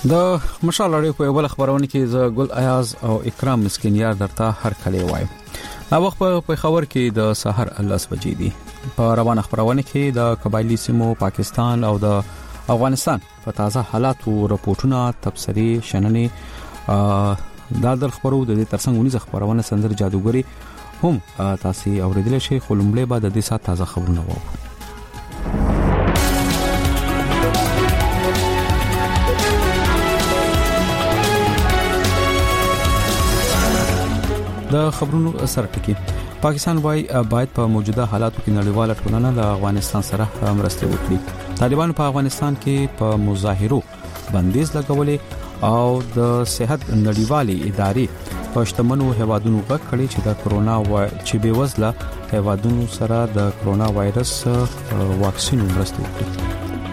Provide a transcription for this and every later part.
د مشال اړې په بل خبرونه کې ز ګل ایاز او اکرام مسکینیار درته هر کله وایم. دا وخت په خبر کې د سحر 10 بجې دي. په روانه خبرونه کې د قبایلی سیمو پاکستان او د افغانستان په تازه حالاتو رپورټونه تبصري شننې دا د خبرو د ترڅنګ ونیز خبرونه سندر جادوګری هم تاسو اوریدل شي خلمبله بعد د دې سات تازه خبرونه وو. د خبرونو اثر ټکی پاکستان وايي باید په موجوده حالاتو کې نړیواله ټولنه له افغانستان سره مرسته وکړي. طالبان په افغانستان کې په مظاهرو بندیز لګولې او د صحت نړیوالې ادارې په شتمنو هیوادونو غږ کړي چې د کرونا چې بې وزله هیوادونو سره د کرونا وایرس واکسین مرسته وکړي.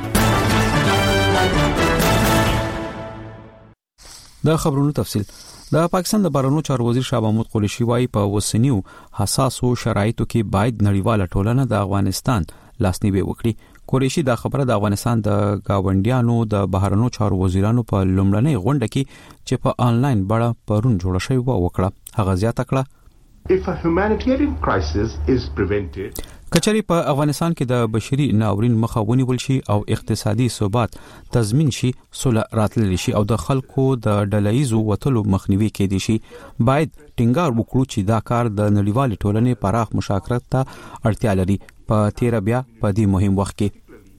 د خبرونو تفصیل د پاکستان د بهرنیو چارو وزیر شاه محمود قریشي وايي په وسنیو حساسو شرایطو کې باید نړیواله ټولنه د افغانستان لاسنیوي وکړي. قریشي دا خبره د افغانستان د گاونډیانو د بهرنیو چارو وزیرانو په لومړنۍ غونډه کې چې په آنلاین بڼه پرون جوړه شوې و وکړه. هغه زیاته کړه If a humanitarian crisis is prevented, کچري په افغانستان کې د بشري ناورین مخه ونیول شي او اقتصادي ثبات تضمین شي سوله راتللی شي او د خلکو د ډلهیزو وټلو مخنیوي کېدي شي باید ټینګار وکړو چې دا کار د نړیوال ټولنې پراخ مشارکت ته اړتیا لري. په تیر بیا په دې مهم وخت کې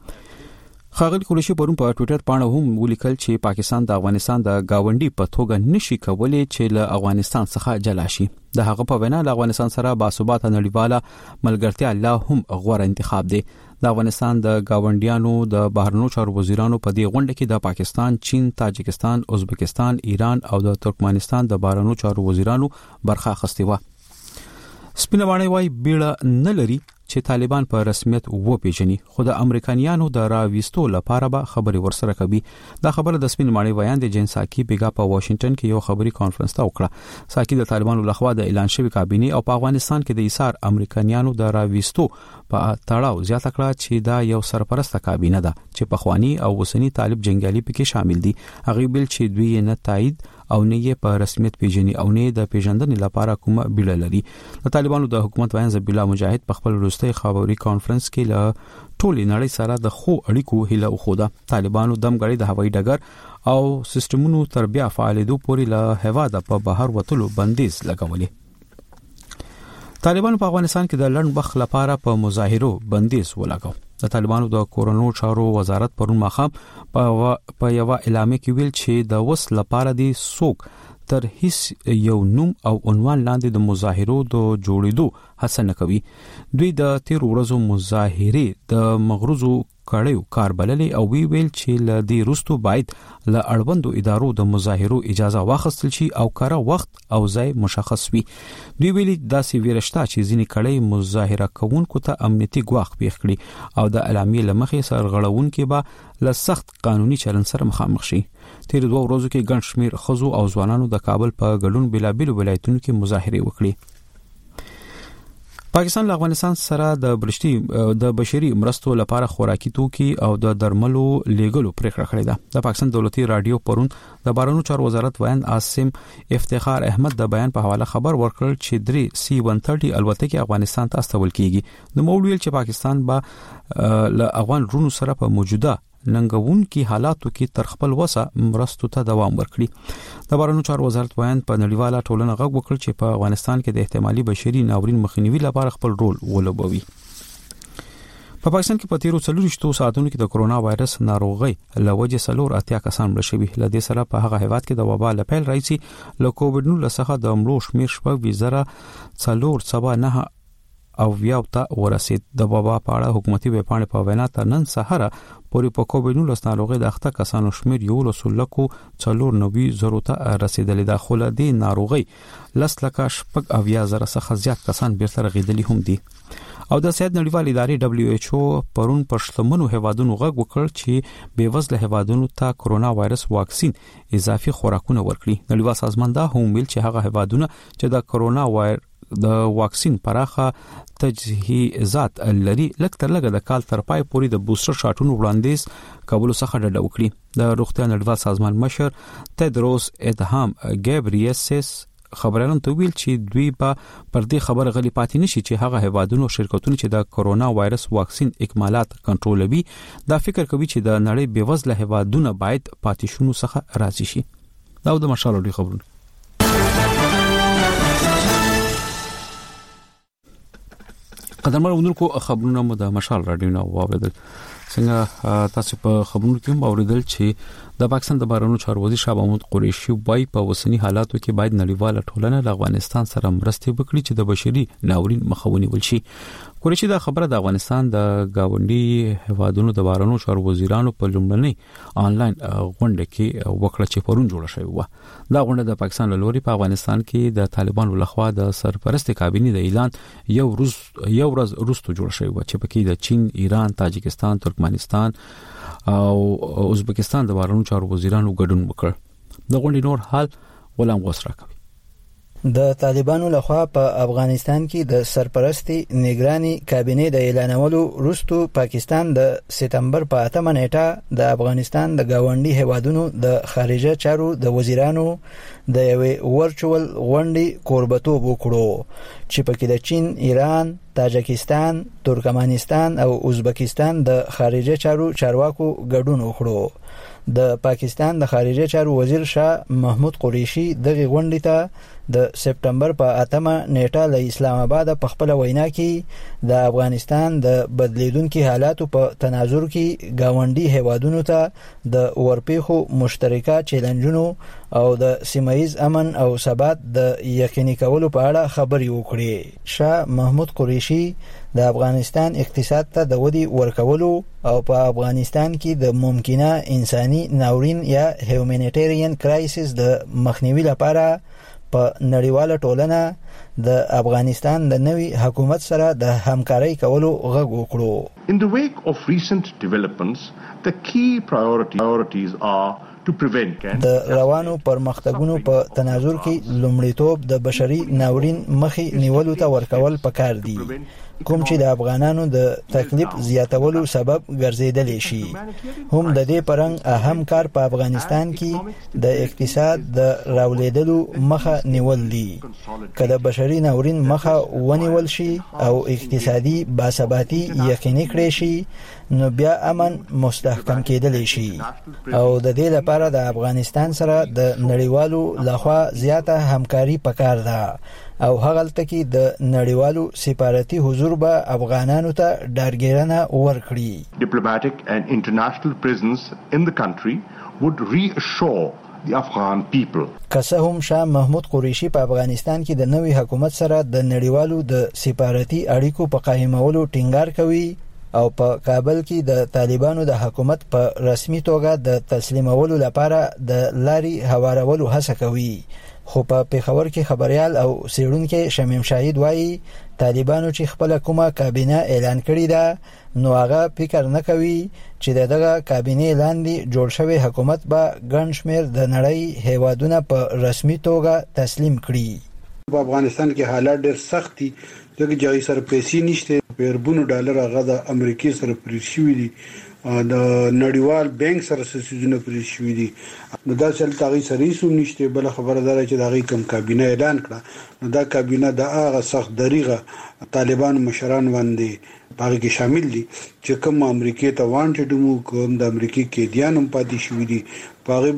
خاغلی قریشي پرون په ټوئیټر باندې هم ولیکل چې پاکستان د افغانستان د گاونډي په توګه نشي کولای چې له افغانستان څخه جلا شي. د هغه په وینا د افغانستان سره باثباته نړیواله ملګرتیا لا هم غوره انتخاب دی. د افغانستان د گاونډیانو د بهرنیو چارو وزیرانو په دې غونډه کې د پاکستان، چین، تاجکستان، ازبکستان، ایران او د ترکمنستان د بهرنیو چارو وزیرانو برخه اخیستې و. سپینوانی وايي بیړه نه لري چې طالبان په رسمیت وپیژني خو د امریکایانو د راويستو لپاره به خبري ورسره کوي. دا خبره د سپینوانی ویان د جنساکی بیګا په واشنگټن کې یو خبري کانفرنس ته وکړه. ساکی د طالبانو لخوا د اعلان شوی کابینه او په افغانستان کې د ایثار امریکایانو د راويستو په تړاو زیاته کړه چې دا یو سرپرسته کابینه ده چې په خواني او وسنی طالب جنگیالي پکې شامل دي. هغه بل چې دوی نه تایید او نه یې په رسمیت پیژني او نه د پیژندنې لپاره کومه بیړه لري. د طالبانو د حکومت ویان ذبیح الله مجاهد په خپل وروستي خبري کانفرنس کې له ټولې نړۍ سره د خو اړیکو هیله وخوده. طالبانو دمګړی د هوایي ډګر او سیستمونو تر بیا فعالیدو پورې له هواده په بهر وتلو بندیز لګولې. طالبانو په افغانستان کې د لړن وخت لپاره په مظاهرو بندیز ولګاو. د طالبانو د کورونو چارو وزارت پرون ماخام په یو اعلامیه کې ویل چې د وس لپاره دي سوق تر هیڅ یو نوم او عنوان لاندې د مظاهرو د جوړېدو هڅه نه کوي. دوی د 13 ورځو مظاهره د مغروزو کړیو کار بللې او ویل چې ل دې روستو باید ل اړوندو ادارو د مظاهرو اجازه واخیستل شي او کاره وخت او ځای مشخص وي. دوی ویلي داسې ویرشته چې ځینې کړي مظاهره کوونکو ته امنیتي ګواښ پیښ کړي او د اعلامیې لمخې سرغړونکو به له سخت قانوني چلن سره مخامخ شي. تیر 2 ورځو کې ګڼ شمیر خزو او ځوانانو د کابل په ګډون بلابل ولایتونو کې مظاهره وکړي. پاکستان له افغانستان سره د بشري مرستو لپاره خوراکي توکي او د درملو لیګلو پریکړه کړې ده. د پاکستان دولتي رادیو پرون د بهرنیو چارو وزارت ویان عاصم افتخار احمد د بیان په حواله خبر ورکړ چې 3 C-130 الوتکې افغانستان ته استول کیږي. د موډ چې پاکستان به له افغان رونو سره په موجوده ننګون کې حالاتو کې تر خپل وسه مرستو ته دوام ورکړي. د بهرنیو چارو وزارت بیان په نړیواله ټولنه غږ وکړ چې په افغانستان کې د احتمالي بشري ناورین مخنیوي لپاره خپل رول ولوبوي. په پاکستان کې په 13 ساعتونو کې د کرونا وایرس ناروغي لوجه 4 کسان مړ شوي. لدې سره په هغه هیواد کې د وبا لپیل راځي له کووډ-19 څخه د مړو شمیر شپږ وزره 479 او ویاوتا ورسید. د وبا په اړه حکومتي ویبپاڼې په وینا تر نن سهار پورې په کووډ-19 ناروغي د اخته کسانو شمیر 1,490,000 ته رسیدلی. د خله دي ناروغي 10,000 څخه زیات کسان بیرته رغیدلی هم دي. او د صحت نړیوال ادارې WHO پرون پر شتمنو هیوادونو غږ وکړ چې بیوزله هیوادونو ته کرونا وایرس واکسین اضافي خوراکونه ورکړي. نړیوال سازمان دا هم ویل چې هغه هیوادونه چې د کرونا د واکسین پراخه تجهیزات لري لکه تر لګه د کال تر پای پورې د بوستر شاټونو وړاندیز کولو څخه ډډه وکړي. د روغتیا نړیوال سازمان مشر تدروس ادهام ګیبریسس خبرانو ته ویل چې دوی په پر دې خبره غلي پاتې نشي چې هغه هیوادونو شرکتونو چې د کورونا وایرس واکسین اکمالات کنټرولوي دا فکر کوي چې د نړۍ بیوزله هیوادونو باید پاتې شونو څخه راضي شي. دا د مشال لري خبرونه. قدرمن وندونکو خبرونه مو د مشال رادیو نو واوریدل. څنګه تاسو په خبرونو کې هم اوریدل چې د پاکستان د بهرنیو چارو وزیر شاه محمود قریشي وايي په وسنی حالاتو کې باید نړیواله ټولنه د افغانستان سره مرسته وکړي چې د بشري ناورین مخه ونیول شي. قریشي دا خبره د افغانستان د گاونډي هیوادونو د بهرنیو چارو وزیرانو په لومړنۍ انلاین غونډه کې وکړه چې پرون جوړه شوې و. دا غونډه د پاکستان لوري په افغانستان کې د طالبانو لخوا د سرپرست کابینې د اعلان یو ورځ وروسته جوړه شوې و چې پکې د چین، ایران، تاجکستان، ترکمنستان او ازبکستان د بهرنیو چارو وزیرانو ګډون وکړ. د غونډې نور حال غلام غوسرا کوي. د طالبانو لخوا په افغانستان کې د سرپرستی نگرانی کابینې د اعلانولو وروسته پاکستان د سپتمبر په 8 نیټه د افغانستان د گاونډي هیوادونو د خارجه چارو د وزیرانو د یوې ورچوال غونډې کوربتوب وکړو چې پکې د چین، ایران، تاجکستان، ترکمنستان او ازبکستان د خارجه چارو چارواکو ګډون وکړو. د پاکستان د خارجه چارو وزیر شاه محمود قریشي دغه غونډې ته د سپتمبر په 8 نیټه له اسلام آباد په خپل وینا کې د افغانستان د بدلیدونکو حالاتو په تناظر کې گاونډي هیوادونو ته د ورپېخو مشترکه چیلنجونو او د سیمایي امن او ثبات د یقیني کولو په اړه خبري وکړي. شاه محمود قریشي د افغانستان اقتصاد ته د ودی ورکولو او په افغانستان کې د ممکنه انساني ناورین یا هیومانیټیرین کرایسس د مخنیوي لپاره په نړیواله ټولنه د افغانستان د نوي حکومت سره د همکارۍ کولو غږ وکړو. In the wake of recent developments, the key priorities are to prevent د روانو پرمختګونو په تناظر کې لومړیتوب د بشري ناورین مخې نیولو ته ورکول پکار دي کوم چې د افغانانو د تکلیف زیاتولو سبب ګرځیدلی شي. هم د دې پرنګ اهم کار په افغانستان کې د اقتصاد د راولیدلو مخه نیول دي. که د بشري ناورین مخه ونیول شي او اقتصادي باثباتي یقیني کړي شي نو بیا امن مستحکم کېدلی شي او د دې لپاره د افغانستان سره د نړیوالو لخوا زیاته همکاري پکار ده او هغلته کې د نړیوالو سفارتي حضور به افغانانو ته ډارګیرنه ورکړي. Diplomatic and international presence in the country would reassure the Afghan people. که هم شاه محمود قریشي په افغانستان کې د نوي حکومت سره د نړیوالو د سفارتي اړیکو په قائمولو ټینګار کوي او په کابل کې د طالبانو د حکومت په رسمي توګه د تسلیمولو لپاره د لاري هوارولو هڅه کوي. خو په پیښور کې خبريال او سیړونکو شمیم شاهد وایي طالبانو چې خپل کومه کابینه اعلان کړې ده نو هغه فکر نه کوي چې دغه کابینه لاندې جوړ شوی حکومت به ګڼ شمېر د نړۍ هیوادونه په رسمي توګه تسلیم کړي. په افغانستان کې حالات ډېر سخت دي ځکه چې سره پیسې نشته. پیربونو ډالر هغه د امریکای سره پریز شوی دي د نړیوال بانک سره سيزونه پریز شوی دي. نو دا چې تاغي سره هیڅ نشته. بل خبره ده چې دغه کم کابینه اعلان کړه نو دا کابینه د هغه سخت دریغه طالبان مشران باندې هغه کې شامل دي چې کوم امریکای ته وانټډ مو کوم د امریکای کې دیانم پاتې شوی دي. پاغي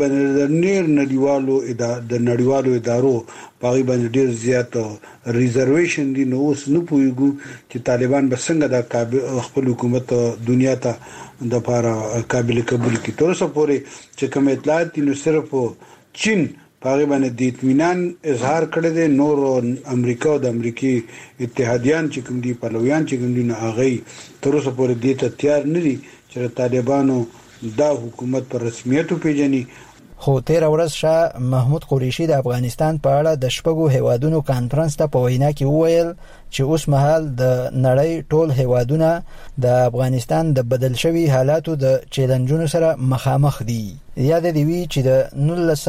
باندې د نړیوالو ادارو پاغي باندې ډیر زیات ریزرویشن دي. نو اوس نه پویګو چې طالبان به څنګه د خپل حکومت دنیا ته د لپاره قابل قبول کی. تر اوسه پورې چې کوم اطلاعات دي نو صرف چین پاغي باندې د اطمینان اظهار کړی دی. نور امریکا او د امریکای اتحادیان چې کوم دي پلویان چې کوم دي نه هغه تر اوسه پورې د تیار نه دي چې طالبانو دا حکومت پر رسمیت پیژني. خو تیر ورځ شاه محمود قریشي د افغانستان په اړه د شپږو هیوادونو کانفرنس ته په وینا کې وویل چې اوس مهال د نړۍ ټول هیوادونه د افغانستان د بدل شوي حالاتو د چیلنجونو سره مخامخ دي. یاد دی وی چې د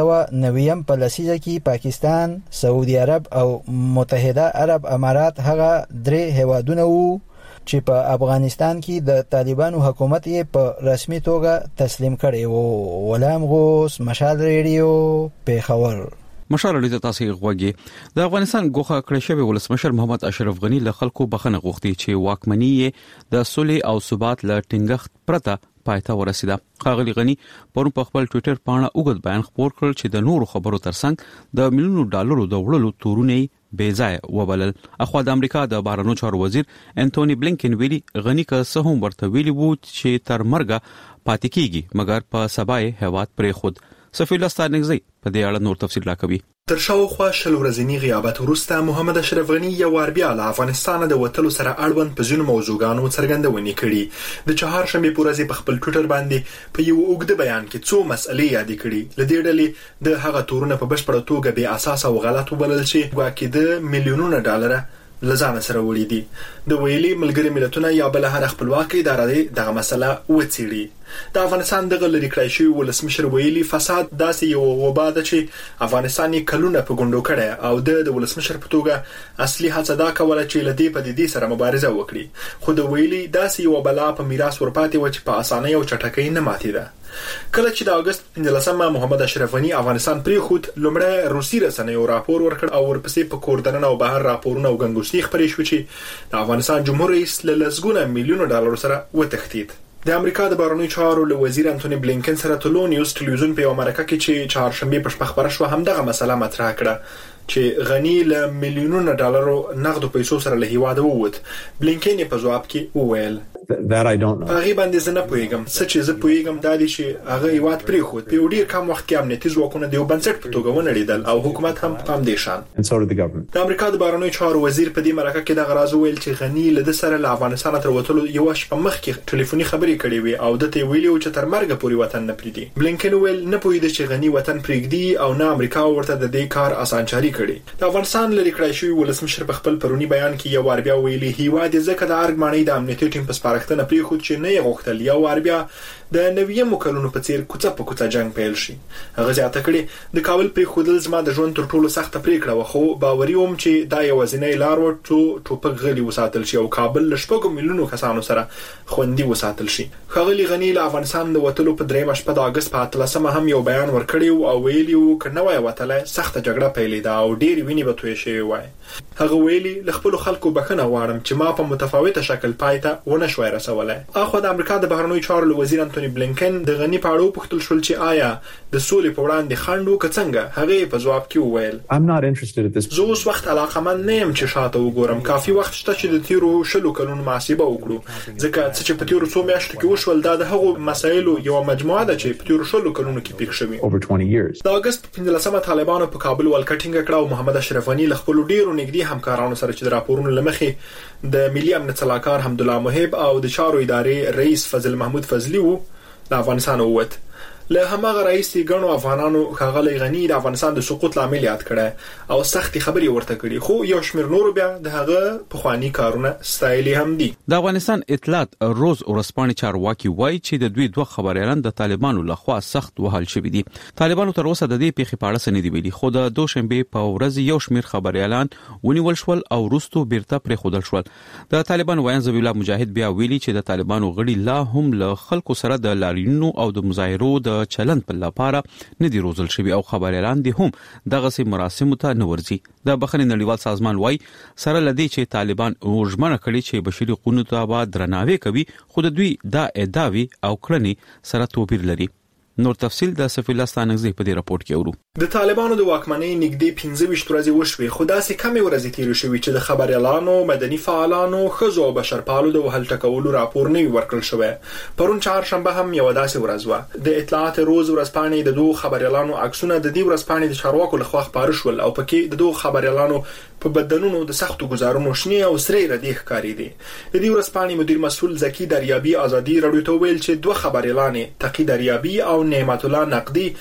1990 په لسیزه کې پاکستان، سعودي عرب او متحده عرب امارات هغه درې هیوادونه وو چې په افغانستان کې د طالبانو حکومت یې په رسمي توګه تسلیم کړی وو. غلام غوث، مشال ریډیو، پیښور. مشال ریډیو تاسو غوږی. د افغانستان ګوښه کړی شوی ولسمشر محمد اشرف غنی له خلکو بخښنه غوښتي چې واکمنۍ یې د صلح او ثبات له ټینګښت پرته پایته ورسیده. ښاغلي غنی پرون په خپل ټوئیټر باندې اوږد بیان خپور کړ چې د نورو خبرو ترڅنګ د ملیونو ډالرو د وړلو تورونه بې ځای وبلل. اخوا د امریکا د بهرنیو چارو وزیر انټونی بلینکن ویلي غنی که څه هم ورته ویلي وو چې تر مرګه پاتې کیږي مګر په سبا یې هیواد پرې خود. سفیر لستانګزی په دې اړه نور تفصیل راکوي. تر شاوخوا شل ورځنی غیابت وروسته محمد اشرف غنی یو وار بیا له افغانستان د وټلو سره اړوند په ځینو موضوعګانو څرګندونې کړي. د چهارشنبه په ورځ په خپل ټوئیټر باندې په یو اوږد بیان کې څو مسئلې یاد کړي. لدې ډلې د هغه تورونه په بشپړه توګه بې اساس او غلط وبلل چې ګواکې د میلیونونو ډالر لزانه سره وړي دي. د ویلي ملګری ملتونه یا بل هر خپلواکي ادارې دغه مسله وڅېړي. د افغانستان دغه لری کړای شوی ولسمشر ویلي فساد داسې یو وبا ده چې افغانستان یې کلونه په ګوندو کړي او د ولسمشر په توګه اصلي هڅه دا کوله چې لدی په دې سره مبارزه وکړي. خو د ویلي داسې یو بلا په میراث ورپاتې و چې په اسانۍ او چټکۍ نه ماتېده. کله چې د اگست 15 محمد اشرف غنی افغانستان پرې خود لومړی روسي رسنیو راپور ورکړ او ورپسې په کوردنن او بهر راپورونه او غنګوستي خبرې شو چې د افغانستان جمهور رئیس له لسګونه میلیونو ډالر سره وتښتید. د امریکا د بهرنیو چارو له وزیر انټونی بلینکن سره ټلونیوس ټلویزیون په امریکا کې چې چهارشنبه په شپه خبره شو هم دغه مسله مطرح کړه چې غنی له میلیونونو ډالرو نقد پیسو سره له هیواده ووت. بلینکن په ځواب کې وویل that I don't know. هغه باندې زه نه پوهیږم. څه چې زه پوهیږم دا دی چې هغه هیواد پرې خو په ډیر کم وخت کې امنیتي ځواکونه د یو بنسټ په توګه ونړیدل او حکومت هم په دې شان. And so did the government. د امریکا د بهرنیو چارو وزیر په دې مرکه کې د غراز ویل چې غنی له د سره له افغانستان تر وټلو یو شپه مخکې ټلیفوني خبرې کړې وي او د ته ویلو چې تر مرګ پورې وطن نه پریدي. بلینکن ویل نه پوهیده چې غنی وطن پرېږدي او نه امریکا ورته د دې کار اسانچاري کړي. د افغانستان لری کړای شوی ولسمشر په خپل پرونی بیان کې یو وار بیا ویلي هیواد ځکه د ارګ معنی د امنیتي ټیم په سپارښتنه پرې خو نه یې غوښتل یو وار بیا د نویم کلونو په څیر کوڅه په کوڅه جنگ پیل شي. هغه ځاته کړي د کابل پرې خودل زما د ژوند تر ټولو سخته پریکړه و خو باوري وم چې دا یو ځینې لار ورته ټوپک غلي وساتل شي او کابل له شپږو میلیونو کسانو سره خوندي وساتل شي. خغلی غنی له افغانستان د وټلو په 3 شپه د اگست په 13 هم یو بیان ورکړی او ویلی و کنه وای وټله سخته جګړه پیلېده او ډېر ویني به توی شي وای. هغه ویلی ل خپل خلکو بخنه واړم چې ما په متفاوته شکل پایته ونه شوي رسولای. اخو د امریکا د بهرنیو چارو وزیر انټونی بلینکن د غنی په اړه پوښتل شول چې آیا د سولې په وړاندې خنډو کڅنګه هغه په جواب کې وویل I'm not interested at this. زه اوس وخت علاقمند نه یم چې شاته وګورم. کافي وخت شته چې د تیرو شلو کلونو محاسبه وکړو ځکه چې په تیرو څو میاشتو کې وشول دا د هغو مسایلو یو مجموعه ده چې په تیرو شلو کلونو کې پیښ شوی. Over 20 years. د اگست 15 طالبانو په کابل ولکټینګ کړه او محمد اشرف غنی له خپل ډیرو نږدې همکارانو سره چې د راپورونو لمخې د ملي امنیت صلاحکار حمدالله محب او د چارو ادارې رئیس فضل محمود فضلی وو د افغانستان ووت. له همغه رئیس غنو افغانانو خغلی غنی د افغانستان د سقوط لامل یاد کړه او سختي خبري ورته کړي خو یو شمیر نور بیا د هغه په خواني کارونه ستایلی هم دي. د افغانستان اطلاعات روز ورسپانې چارواکي وایي چې د دوی دوه خبريالان د طالبانو لخوا سخت وهل شوی دي. طالبانو تر اوسه د دې پیښې په اړه سندې ویلي خو د دوشنبه په ورځ یو شمیر خبريالان ونیول شول او روستو بیرته پرې خودل شول. د طالبان وایي ذبیح الله مجاهد بیا ویلي چې د طالبانو غړي لا هم له خلکو سره د لاریونونو او د مظاهرو د چلند په لپاره نه دی روزل شوی او خبريالان دي هم دغه سي مراسم ته نورځي. د بخښنې نړیوال سازمان وایي سره لدی چې طالبان ورژمنه کړي چې بشري قانون ته به درناوی کوي خو د دوی دا ادعاوی او کړنې سره توپیر لري. نور تفصیل د سفیر لستانګزی په دې راپورټ کې ورو. د طالبانو د واکمنۍ نږدې 15 ورځې وشوي خو داسې کمې ورځې تیر شوي چې د خبريالانو مدني فعالانو خزو او بشرپالو د وهل ټکولو راپور نه ورکړل شوی. پرون چهارشنبه هم یو داسې ورځ و. د اطلاعات روز ورځپاڼې د دوه خبريالانو عکسونه د دې ورځپاڼې د چارواکو لخوا خبر شول او پکې د دوه خبريالانو په بدنونو د سختو گزارونو شنه او سری ردی ښکاری دي. د دې ورځپاڼې مدیر مسؤل زکی دریابی ازادي رادیو ته ویل چې دوه خبريالان تقی دریابی او نعمت الله نقدی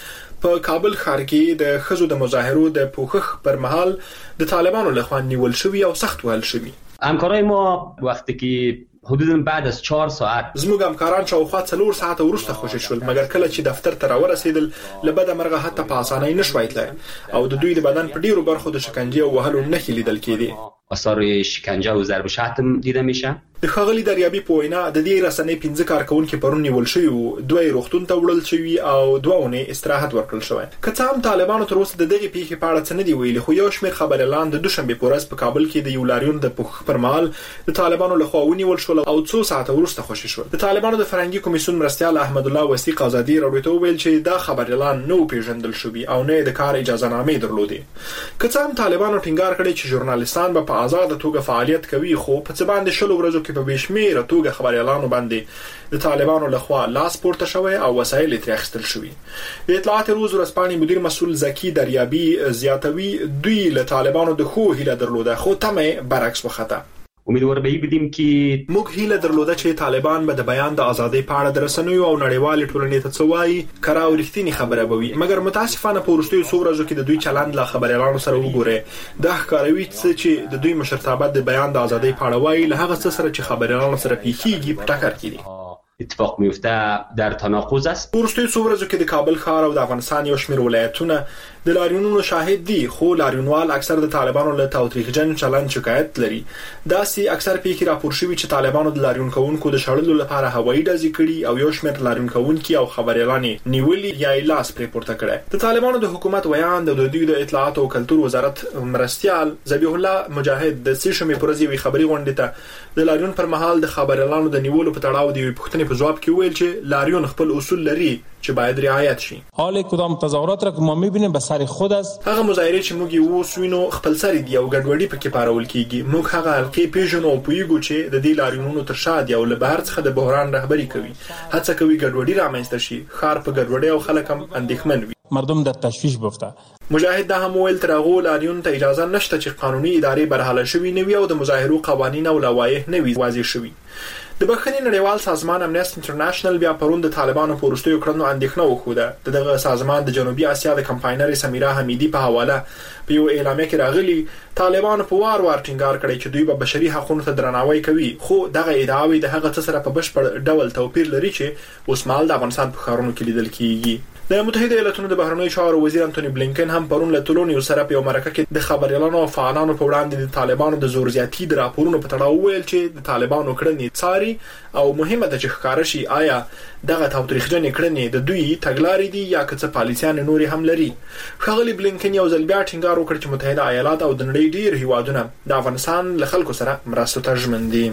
په کابل ښار کې د ښځو د مظاهرو د پوښښ پر مهال د طالبانو لخوا نیول شوی او سخت وهل شوی. همکارای ما وقتی که حدوداً بعد از 4 ساعت زموږ همکاران شاوخوا 4 ساعته وروسته خوشي شول، مګر کله چې دفتر ته راورسېدل لبده مرغه حتی په اسانۍ نشوای تلای او د دوی د بدن په ډیرو برخو د شکنجې او وهلو نښې لیدل کېدې. آثار شکنجه و ضرب شتم دیده میشه. د ښاغلي دریابي په وینا د دې رسنۍ 15 کارکونکو پرون نیول شوی وو، دوی روغتون ته وړل شوی او 2 اونۍ استراحت ورکړل شوی. که څه هم طالبانو تر اوسه د دغه پیښې په اړه څه نه دی ویلي، خو یو شمېر خبريالان د دوشنبه په ورځ په کابل کې د یو لاریون د پوښښ پر مهال د طالبانو لخوا ونیول شول او 2 ساعته وروسته خوشي شول. د طالبانو د فرهنګي کمیسیون مرستیال احمد الله وسیق آزادي راډیو ته ویل چې دا خبريالان نو پیژندل شوی او نه د کار اجازه نامې درلودې. که څه هم طالبانو ټینګار کړی چې ژورنالیستان به په آزاد توګه فعالیت کوي، خو په څه باندې شلو ورځو کې په بشمیره توګه خبريالانو باندې د طالبانو لخوا لاس پورته شوی او وسایل ترې اخیستل شوی. د اطلاعات روز ورځپاڼې مدیر مسؤل زکی دریابي زیاتوي دوی له طالبانو د خو هیله درلوده، خو تمه برعکس وخته. امیدوار به بدیم که موږ هیله درلوده چې طالبان به د بیان د ازادۍ په اړه د رسنیو او نړیوال ټولنې ته څه وایي، کړه او رښتینی خبره به وي. مګر متاسفانه په وروستیو څو ورځو کې د دوی چلند له خبريالانو سره وګوره دا ښکاروي چې د دوی مشرتابه د بیان د ازادۍ په اړه وایي له هغه څه سره چې خبريالانو سره پیښیږي په ټکر کې دي. اتفاق میفته در تناقض است. ورستي څو ورځو کې د کابل ښار او د افغانستان یو شمېر ولایتونه د لاریونونو شاهد دي، خو لاریونوال اکثر د طالبانو له تاوتریخجن چلند شکایت لري. داسې اکثر پیښې راپور شوي چې طالبانو د لاریون کوونکو د شړلو لپاره هوایي ډزې کړي او یو شمېر لاریون کوونکي او خبريالان نیولي یا لاس پرې پورته کړي. د طالبانو د حکومت ویان د دوی د اطلاعات او کلتور وزارت مرستیال ذبیح الله مجاهد د سیشمې پرځي وی خبري غونډه ته د لاریون پر مهال د خبريالانو د نیولو په تړاو دی پښتنې په جواب کې ویل چې لاریون خپل اصول لري چې باید رعایت شي. حال کدام تظاهرات را که ما میبینیم به سر خود است. هغه مظاهره چې موږ یو سوینو خپل سر دی او ګډوډي پکې پارول کیږي. موږ هغه حلقې پیژنو او پویګو چې د دې لاریونونو تر شا دی او له بهر څخه د بحران رهبری کوي. هڅه کوي ګډوډي رامنځته شي، خار په ګډوډي او خلک هم اندېښمن وي. مردم در تشویش بفته. مجاهد دا هم ویل تر هغه لاریون ته اجازه نشته چې قانوني ادارې برحاله شوي نه وي او د مظاهرو قوانین او لوایح نه وي واضح شوي. د بخښنې نړیوال سازمان امنیست انټرنیشنل بیا پرون د طالبانو په وروستیو کړنو اندېښنه وښوده. دغه سازمان د جنوبي اسیا د کمپاینر سمیرا حمیدی په حواله په یو اعلامیه کې راغلي طالبانو په وار ټینګار کړی چې دوی به بشري حقوقو ته درناوی کوي، خو دغه ادعاوې د هغه څه سره په بشپړ ډول توپیر لري چې اوس مهال د افغانستان په ښارونو کې لیدل کیږي. د متحده ایالاتونو د بهرنیو چارو وزیر انټونی بلینکن هم پرون له تلونیو سره په مرکه کې د خبريالانو او فعالانو په وړاندې د طالبانو د زور زیاتی د راپورونو په تړاو ویل چې د طالبانو کړنې څاري او مهمه ده چې ښکار شي آیا دغه تاوتریخجن کړنې د دوی تګلارې دي یا که څه پالیسیان نوري هم لري. ښاغلي بلینکن یو ځل بیا ټینګار وکړ چې متحده ایالات او د نړۍ ډیر هیوادونه د افغانستان له خلکو سره مرستو ته ژمن دي.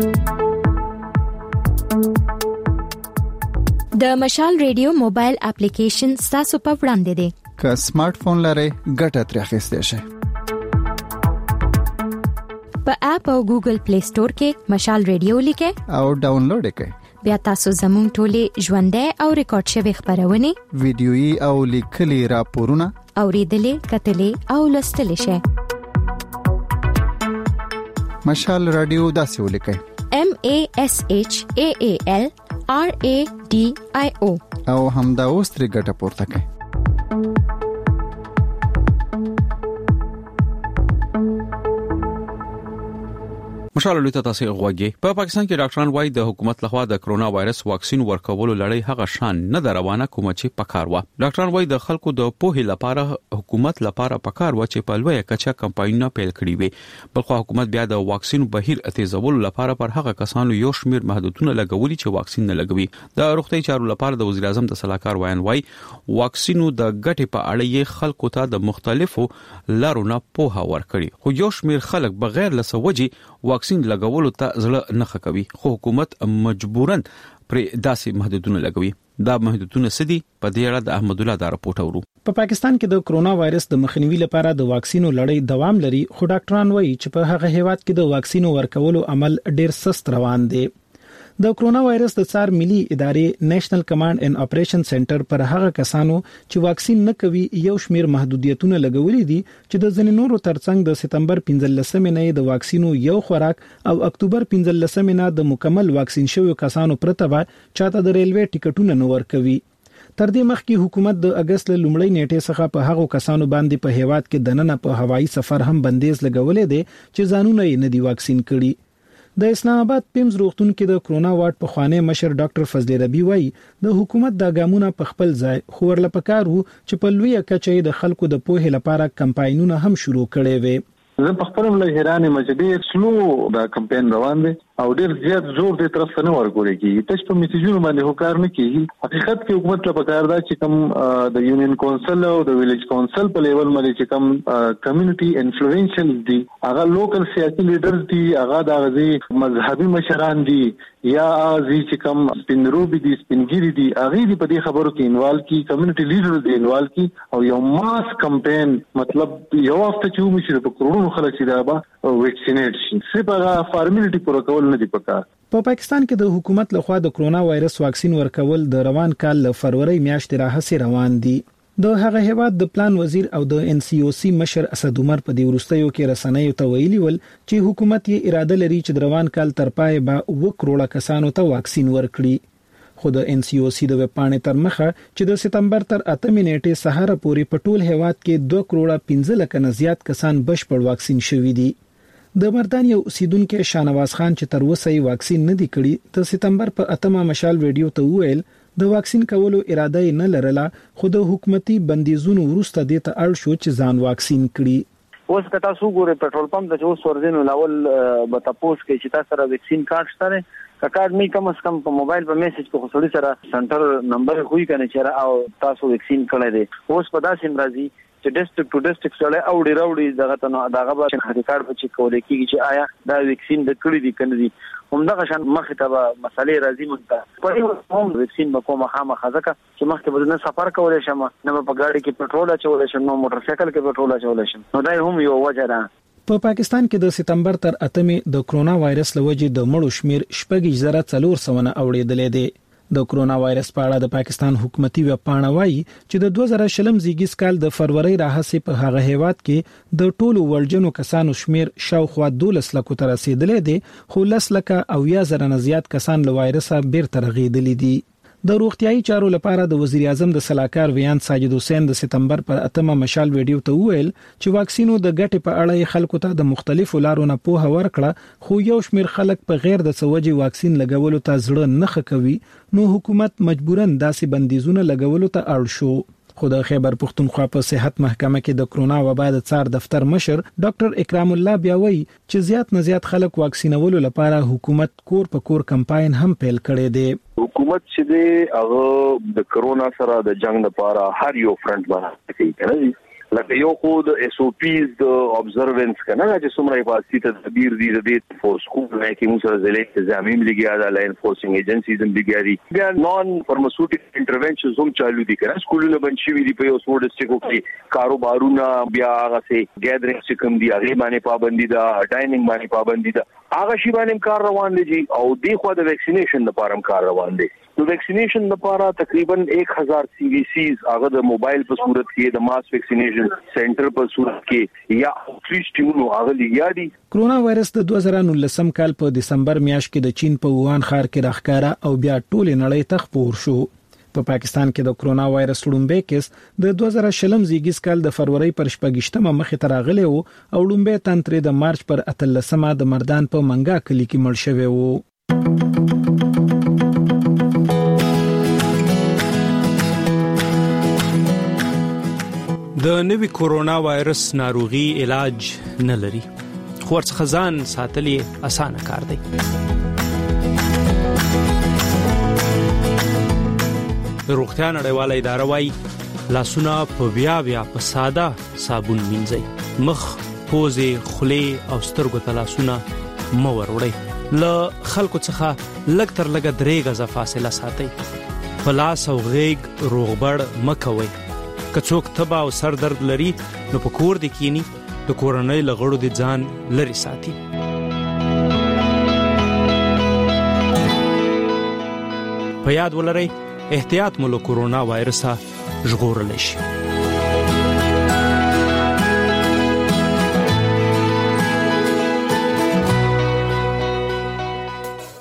د مشال ریډیو موبایل اپلیکیشن تاسو په وړاندې دی. که سمارټ فون لرئ ګټه ترې اخیستئ شئ. په اپ او ګوګل پلی سٹور کې مشال ریډیو لیکئ او ډاونلوډ کړئ. بیا تاسو زموږ ټولې ژوندۍ او ریکارډ شوی خبرونه، ویډیويي او لیکلي راپورونه اوریدلې، کتلې او لوستلې شئ. مشال رادیو داسې ولیکئ: MASHAAL RADIO او همدا اوس ترې ګټه پورته کړئ. مشال لوی تاسو غوږی په پاکستان کې ډاکټران وايي د حکومت لخوا د کرونا وایرس واکسین ورکولو لړۍ هغه شان نه روانه کوم چې پکار و. ډاکټران وايي د خلکو د پوهې لپاره حکومت لپاره پکار و چې په لویه کچه کمپاینونه پیل کړي وي. بلخو حکومت بیا د واکسین بهیر اتیزولو لپاره پر هغه کسانو یو شمیر محدودونه لګولي چې واکسین نه لګوي. د روغتي چارو لپاره د وزیر اعظم د صلاحکار وایي واکسینو د ګټې په اړه یې خلکو ته د مختلفو لارونو پوهه ورکړي. خو یو شمیر خلک بغیر لسوجي واکسین لګولو ته ځړه نه خوي، خو حکومت مجبورن پر داسې محدودونه لګوي. دا محدودونه سدي په دې اړه د احمد الله دا راپورټ ورو. په پاکستان کې د کرونا وایرس د مخنیوي لپاره د واکسینو لړۍ دوام لري، خو ډاکټران وایي چې په هغه هیواد کې د واکسینو ورکولو عمل ډیر سست روان دی. د کرونا وایرس د څار ملي ادارې نېشنل کمانډ اینڈ اپریشن سنټر پر هغه کسانو چې واکسین نه کوي یو شمیر محدودیتونه لګولې دي چې د ځینو ترڅنګ د سپتمبر 15 نه د واکسینو یو خوراک او اکتوبر 15 نه د مکمل واکسین شوی کسانو پرته به چاته د ریلوي ټیکټونه نه ورکوي. تر دې مخکې حکومت د اگست لومړۍ نیټې څخه په هغو کسانو باندې په هیواد کې دننه په هوایي سفر هم بندیز لګولې دي چې ځانونه یې نه دي واکسین کړي. د اسلام آباد پیمز روغتون کې د کرونا وارډ په خوانی مشر ډاکټر فضل ربی وایي د حکومت د ګامونو په خپل ځای خو ورلپکار وو چې په لوی کچې د خلکو د پوهې لپاره کمپاینونه هم شروع کړي وي. زه په خپل له حیران مې ډېر سلو دا کمپاین روان دی او ډېر زیات زور دې طرف ته نه ورکول کیږي. تاسو په میسجونو باندې هوکار نه کیږي. حقیقت کې حکومت له پکار دا چې کوم د یونین کونسل او د ویلیج کونسل په لیول باندې چې کوم کمیونټي انفلوئنشل دي هغه لوکل سیاسي لیډرز دي هغه د غزي مذهبي مشران دي یا غزي چې کوم سپینروبي دي سپینګيري دي هغه دې په دې خبرو کې انوالو کی کمیونټي لیډر دې انوالو کی او یو ماس کمپاین مطلب یو هفته چې ومشي په کروڑونو خلک چې دا به ویکسینیټ شي صرف فارمیلیټي پوره کول نه دی پکار. په پاکستان کې د حکومت لخوا د کرونا وایرس واکسین ورکول د روان کال له فروری میاشتې راهیسې روان دي. د هغه هیواد د پلان وزیر او د ان سی او سی مشر اسد عمر په دې ورستیو کې رسنیو ته ویلي ول چې حکومت یې اراده لري چې د روان کال تر پای به 2 کروڑه کسانو ته واکسین ورکړي. خو د ان سی او سی د وپاڼې تر مخه چې د سپتمبر تر 8 نیټې سهار پورې په ټول هیواد کې 2 کروڑه 15 لک نه زیات کسان بشپړ واکسین شوي دي. د مردان یو اوسیدونکو شانواز خان چې تر اوسه یې واکسین نه دی کړی د سپتمبر په 8 مشال ویډیو ته وویل د واکسین کولو اراده نه لرله خو د حکومتي بندیزونو وروسته د ته اړ شو چې ځان واکسین کړي. اوس که تاسو ګورئ پټرول پمپ د اوس ورځینو لاول به تاسو کې چې تاسو سره ویکسین کارت شته کارت می کم از کم په موبایل په میسج په خصوصي سره سنټر نمبر خوې کنه چې او تاسو ویکسین کړی دی. اوس په داسې مرضی چې ډیسټریکټ ټو ډیسټریکټ سره اوړي راوړي دغه به حقیقت به چې کولای کیږي چې آیا دا ویکسین د کړی دی کنه دي همدغه شان مخه ته مسالې راځي مونږ په یو هم ویکسین به کومه خامخا ځکه چې مخکې به نه سفر کولای شم نه په ګاډي کې پټرول اچولای شم نو موټر سایکل کې پټرول اچولای شم نو دا هم یو وجه ده. په پاکستان کې د سپتمبر تر 8 د کرونا وایرس لوجې د مړو شمیر 4,400 نه اوریدلې دي. د کرونا وایرس په اړه د پاکستان حکومتي وپاڼه وایي چې د 2000 زیږیز کال د فروری راهیسې په هغه هیواد کې د ټولو ورجنو کسانو شمیر شاوخوا 12 لک ته رسیدلې دي خو 10 لک او یا زره نه زیات کسان له وایرسه بیرته رغیدلې دي. د روغتيایي چارو لپاره د وزیر اعظم د سلاکار ویان ساجد حسین د سپتمبر پر 8 مشال ویډیو ته ویل چې واکسینو د ګټې په اړه خلکو ته د مختلفو لارو نه پوهه ورکړه خو یو شمیر خلک په غیر د سوجي واکسین لګولو ته ځړ نه خکوي نو حکومت مجبورن داسې بندیزونه لګولو ته اړ شو. خو د خیبر پختونخوا په صحت محکمه کې د کرونا وبا د څار دفتر مشر ډاکټر اکرام الله بیا وایي چې زیات نه زیات خلک واکسینولو لپاره حکومت کور په کور کمپاین هم پیل کړی دی. حکومت چې دی هغه د کرونا سره د جنگ لپاره هر یو فرنٹ باندې کوي کنه لکه یو خو د اس او پیز د ابزرونس کنه چې څومره حفاظتي تدابیر دي د فورس کو نه کې موږ سره ضلع زمیم لګیا د لاین فورسینګ ایجنسیز هم لګیاري بیا نون فارماسیوټیک انټرونشنز هم چالو دي کنه سکولونه بند شي دي په یو څو ډیسټریکټو کې کاروبارونه بیا هغه سي ګیدرینګ چې کوم دي هغه باندې پابندي ده ډایننګ باندې پابندي ده هغه شی باندې کار روان دي او د خو د ویکسینیشن لپاره کار روان دي. نو ویکسینیشن لپاره تقریبا 1000 سی وی سیز هغه د موبایل په صورت کې د ماس ویکسینیشن سنټر په صورت کې یا اوټریچ ټیمونو هغه لګیاري. کرونا وایرس د 2019 کال په دسمبر میاشت کې د چین په ووهان ښار کې راښکاره او بیا ټول نړۍ ته خپور شو. په پاکستان کې د کرونا وایرس لومبه کیس د 2020 زیږیز کال د فروری پر 28 مخې ته راغلی او لومبه تنتر د مارچ پر 13 د مردان په منګا کلی کې مړ شوی وو. د نوي کورونا وایرس ناروغي علاج نه لري خو ورڅخه ځان ساتلې اسانه کار دی. د روغتیا نړیواله اداره وايي لاسونه په بیا په ساده صابون مینځئ مخ پوزې خولې او سترګو ته لاسونه مه وروړئ له خلکو څخه لږ تر لږه 3 غزه فاصله ساتئ په لاس او غېږ روغبړ مه کوئ که څوک تبه او سر درد لري نو په کور دې کینی د کورنۍ له غړو د ځان لري ساتي. په یاد ولرئ احتیاط مو له کورونا وایرسه ژغورلی شي.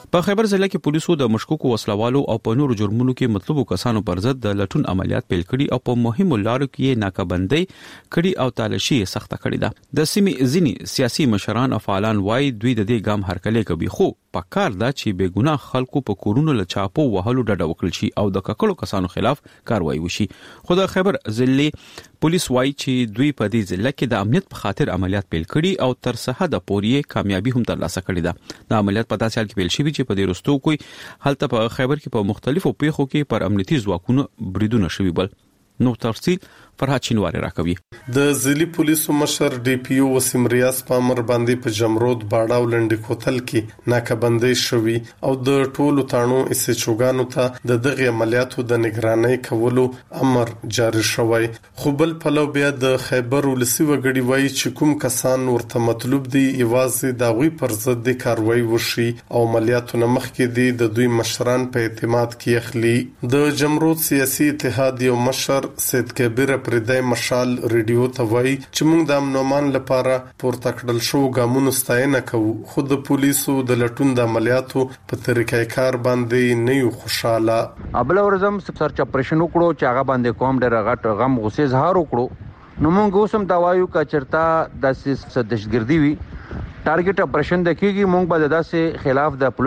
په خیبر ضلع کې پولیسو د مشکوکو وسلوالو او په نورو جرمونو کې مطلوبو کسانو پر ضد د لټون عملیات پیل کړي او په مهمو لارو کې ناکبندۍ کړي او تالاشي سخته کړې ده. د سیمې ځینی سیاسي مشران او فعالان وايي دوی د دې ګام هرکلې کوي، خو پکار دا چې بے ګناه خلکو په کورونو له چاپو وهلو ډډه وکړي شي او د ککړو کسانو خلاف کاروایی وشي. خو د خیبر ضلع پولیس وايي چې دوی په دې ضلع کې د امنیت په خاطر عملیات پیل کړي او تر څه حد پورې کامیابی هم ترلاسه کړې ده. د عملیات په داسې حال کې پیل شوی چې په دې وروستو کې هلته په خیبر کې په مختلفو پیښو کې پر امنیتي ځواکونو بریدونه شوي. بل نو تفصیل فرحات شینواری راکوي. د ضلعي پولیسو مشر ډي پی او وسیم ریاض په امر باندې په جمرود باډا او لنډي کوتل کې ناکبندۍ شوي او د ټولو تانو اسچوګانو ته د دغه عملیاتو د نگرانۍ کولو امر جاری شوی. خو بل پلو بیا د خیبر ولسی وګړي وایي چې کوم کسان ورته مطلوب دي یوازې د غوي پر ضد د کاروایی وشي او عملیاتو نمخ کې دي د دوی مشران په اعتماد کې اخلي. د جمرود سیاسي اتحاد یو مشر سید کبیر پردای مشال ریډیو ته وایي چې موږ د امن او امان لپاره پورته کړل شو ګامونو ستاینه کوو، خو د پولیسو د لټون د عملیاتو په طریقې کار باندې نه یو خوشاله. ابل ورزم سرچ اپریشن وکړو چې هغه باندې کوم ډېر غټ غم غوسه اظهار وکړو. نو موږ اوسم دا وایو چې چرتا د دهشتګردي وي ټارګټ اپریشن د کیږي، موږ به داسې خلاف د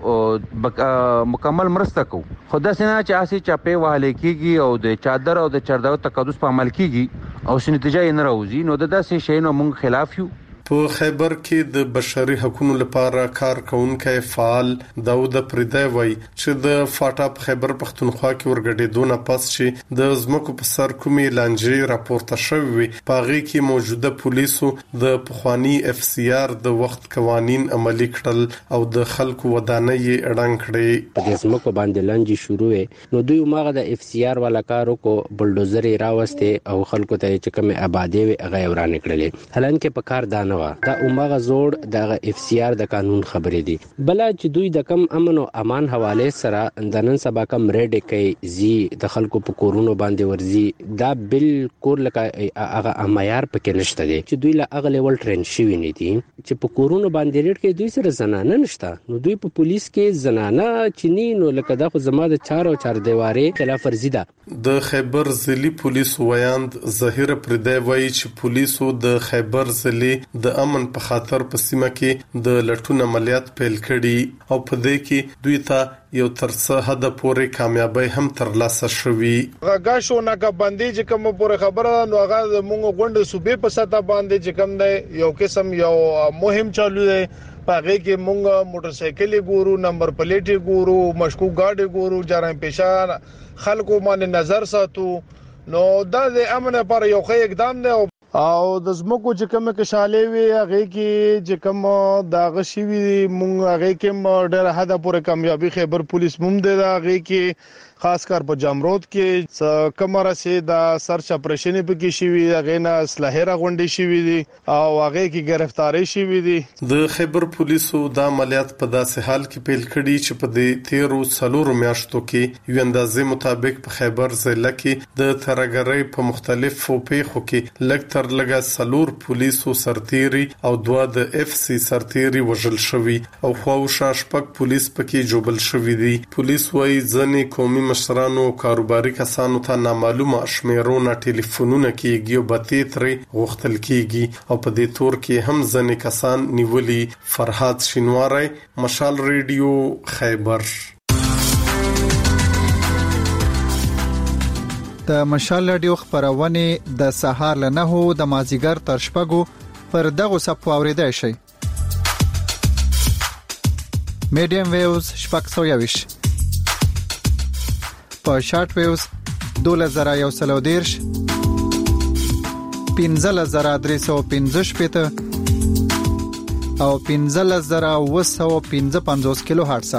پولیسو مکمل مرسته کوو. خو داسې نه چې اسی چاپې وهل کیږي او د چادر او د چرداو تقدس په عمل کیږي او س نتیجه یې نه راوځي، نو د داسې شی نو موږ خلاف یو. په خیبر کې د بشري حقوقو لپاره کار کوونکی فعال داود پردای وایي چې د فاټاپ خیبر پختونخوا کې ورګډېدونه پس چې د زمکو په سر کومې لانجې راپورته شوې وي، پاغي کې موجوده پولیسو د پخوانی اف سی آر د وخت قوانین عملي کړل او د خلکو ودانۍ اړنګ کړې. د زمکو باندې لانجې شروع نو دوی ماغه د اف سی آر والا کارو کو بلډوزر راوسته او خلکو ته چې کومه آبادی وي هغه ورانه کړلې. حالانکه په کار دانه دا عمره زوړ د اف سی آر د قانون خبرې دي. بل چې دوی د کم امن او امان حواله سره د نن سبا کم ریډ کوي زی د خلکو په کورونو باندې ورزي، دا بالکل لکه هغه معیار پکې نشته دي چې دوی لا هغه لیول ټرین شوی نه دي چې په کورونو باندې ریډ کوي. دوی سره زنانه نشته، نو دوی په پولیس کې زنانه چني نو لکه دا خو زما د 4 او 4 دیواره خلاف ورزي ده. د خیبر ضلعي پولیس ویاند ظاهر پردای وایي چې پولیسو د خیبر ضلع د امن په خاطر په سیمه کې د لټون عملیات پیل کړي او په دې کې دوی ته یو تر څه حد پورې کامیابی هم ترلاسه شوې. غاښو ناکبندي چې کوم پورې خبره نو هغه موږ غونډه صوبې په سطح باندې چې کوم دی یو قسم یو مهم چالو دی. پاغه کې مونږ موټر سایکل ګورو، نمبر پلیټ ګورو، مشکوک گاډي ګورو، جرم پیشه خلکو باندې نظر ساتو. نو دا د امن لپاره یو ښه اقدام دی او د زمکو چې کوم کې شاله وي هغه کې چې کوم دا غشي وي مونږ هغه کې ډېر حد پورې کامیابی خیبر پولیس مونږ دی هغه کې خاص کار په جمرود کې کمره سي دا سرچ اپریشن په کې شوی هغه نه اسلحه راغونډي شوی دي او هغه کې گرفتاری شوی دي. د خیبر پولیسو د عملیات په داسې حال کې پیل کړي چې په دې 13 میاشتو کې یو اندازې مطابق په خیبر ضلع کې د ترګرۍ په مختلفو پیښو کې لږ تر لږه 4 پولیسو سرتیري او 2 د اف سی سرتیري وژل شوی او خواوشا شپږ پولیس پکې جوبل شوی دي. پولیس وايي ځنې قومي مشرانو کاروباري کسانو ته نامعلومه شمیرونه ټلیفونونه کېږي او بتې ترې غوښتل کېږي او په دې تور کې هم ځنې کسان نیولي. فرحات شینواری، مشال ریډیو، خیبر. د مشال ریډیو خبرونه د سهار له 9 د مازیګر تر شپږو پر دغه صفو اوریدای شي. میډیم ویوز 620 په شارټ ویوز 2110 15315 او 15955 کیلو هرتز.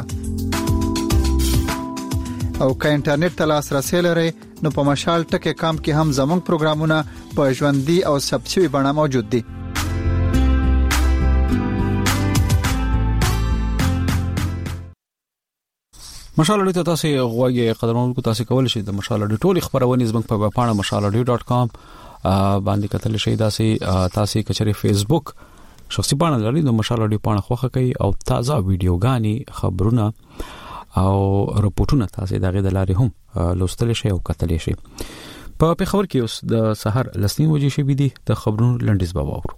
او که انټرنیټ ته لاسرسي لرئ نو په مشال ټکی کام کې هم زموږ پروګرامونه په ژوندۍ او ثبتشوي بڼه موجود دي. مشال اډیو ته تاسو غواړئ قدرمنونکو تاسو کول شي د مشال اډیو ټولې خبرونه زموږ په ویب پاڼه mashalaudio.com باندې کتل شي. تاسو کچري فیسبوک شخصي پاڼه لري نو مشال اډیو پاڼه خوخه کوي او تازه ویډیوګانی خبرونه او رپورټونه تاسو دغه د لارې هم لوستل شي او کتل شي. په خبر کې اوس د سحر لسنی وجې شي بيدي د خبرونو لنډیز به واورو.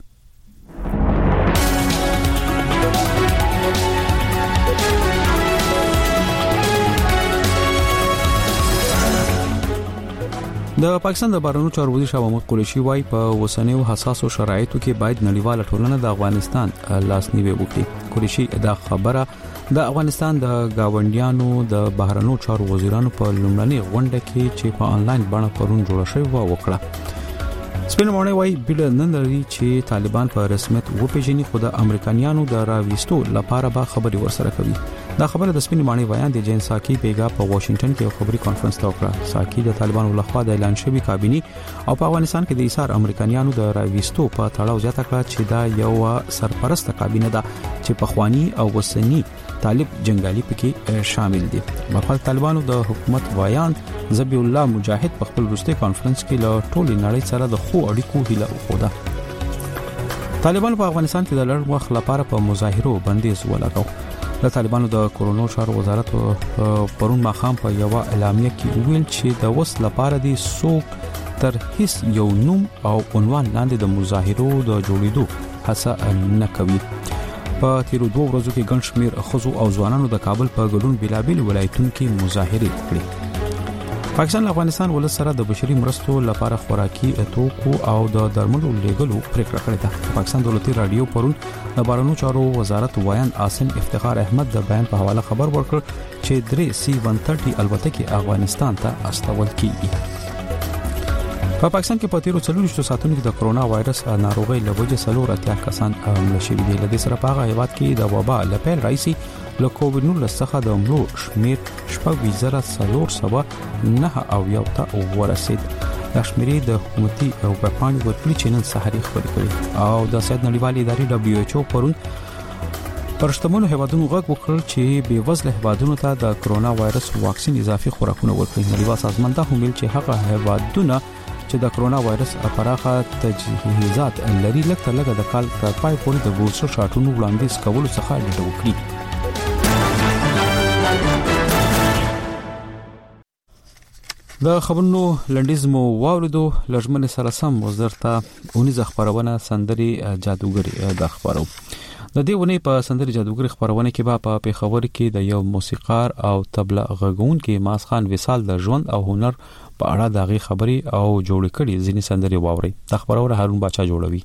د پاکستان د بهرنیو چارو وزیر شاه محمود قریشي وايي په وسنیو حساسو شرایطو کې باید نړیواله ټولنه د افغانستان لاسنیوي وکړي. قریشي دا خبره د افغانستان د گاونډیانو د بهرنیو چارو وزیرانو په لومړنۍ غونډه کې چې په انلاین بڼه پرون جوړه شوې و وکړه. سپینمونې وايي بل نن لري چې طالبان په رسمیت وپیژني خو د امریکایانو د راويستو لپاره به خبري ورسره کوي. دا خبره د سپینمونې بیان دی جین ساکی بیګا په واشنگټن کې خبري کانفرنس ته وکړه. ساکی د طالبانو لخوا د اعلان شوی کابینه او په افغانستان کې د ایثار امریکایانو د راويستو په تړاو زیاته کړه چې دا یو سرپرست کابینه ده چې په خواني او وسنی طالب جنگالي پکې شامل دي. بلخال طالبانو د حکومت وایان ذبی الله مجاهد په خپل وروستي کانفرنس کې له ټولې نړۍ سره د خو اړیکو هیله وکړه. طالبانو په افغانستان کې د لړ وخت لپاره په مظاهرو بندیز ولګاو. د طالبانو د کورونو چارو وزارت پرون ماخام په یو اعلامیه کې ویل چې د وس لپاره دي څوک تر هیڅ یو نوم او عنوان لاندې د مظاهرو د جوړېدو هڅه نه کوي. په تیرو 2 ورځو کې ګڼ شمېر خزو او ځوانانو د کابل په ګډون بلابل ولایتونو کې مظاهره کړې. پاکستان افغانستان ولس سره د بشري مرستو لپاره خوراکي توکو او د درملو لیږلو پریکړه کړې ده. پاکستان دولتي رادیو پرون د بهرنیو چارو وزارت وایان عاصم افتخار احمد د بیان په حواله خبر ورکړ چې 3 C-130 البته افغانستان ته استول کیږي. په پاکستان کې په تیرو 40 ساعتونو کې د کرونا وایرس ناروغي له وجې 4 کسان مړه شوي دي. لدې سره په هغه هیواد کې د وبا لپاره رئیسي له کووډ-19 څخه د مړو شمیر 4,909 ته ورسید. د شمیرې د حکومتي او په ورپلي چینل سحري خبرې کړې او د صحت نړیوالې ادارې WHO پرون پرشتمنو هیوادونو غږ وکړ چې بې وزله هیوادونو ته د کرونا وایرس واکسین اضافي خوراکونه ورکړي. نړیوال سازمان دا هم ویل چې هغه هیوادونه چې د کرونا وایرس پراخه تجهیزات لري لکه د کال تر پای پورې د بوستر شاټونو وړاندیز کولو څخه ډډه وکړي. د خبرونو لنډیز مو واوریدو. لږمن سره سم وزارته اونیز خبرونه سندري جادوګری د خبرو د دې ونې په سندري جادوګری خبرونه کې په پیښور کې د یو موسیقار او طبله غږون کې ماس خان وصال د ژوند او هنر په اړه دغه خبري او جوړ کړي ځینې سندري واوري. د خبرونه هارون باچا جوړوي.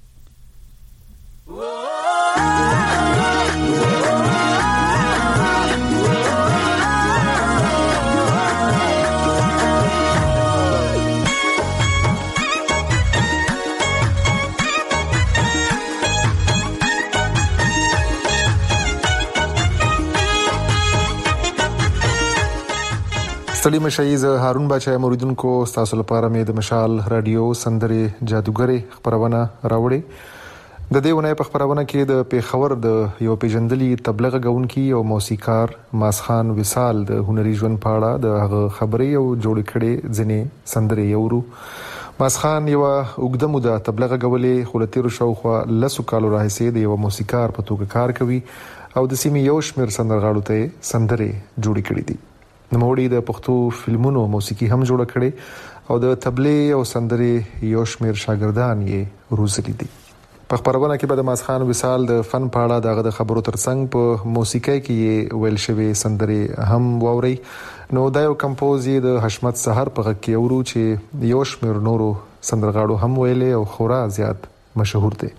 ستړي مشایز هارون باچا موریدونکو تاسو لپاره مې د مشال رادیو سندري جادوګری خبرونه راوړي. د دې ونې په خبرونه کې د پیښور د یو پیژندلي تبلیغ غونکي او موسیقار ماس خان وصال د هنري ژوند په اړه د خبري او جوړ کړي ځنې سندري یورو. ماس خان یو وګړه موده تبلیغ غولې خلتیر شوخه لسو کالو راهسي د یو موسیقار په توګه کار کوي او د سیمې یو شمیر سندرغاړو ته سندري جوړ کړي دي. نوموړي د پښتو فلمونو موسیقي هم جوړ کړي او د تبلیغ او سندري یو شمیر شاګردان یې روزلي دي. په خبرونه کې به د ماس خان وصال د فن په اړه د خبرو ترڅنګ په موسیقي کې ویل شوی سندري هم واوري. نو دا یو کمپوز د حشمت سحر په غږ کې اورو چې یو شمیر نورو سندرغاړو هم ویلې او خورا زیات مشهور دي.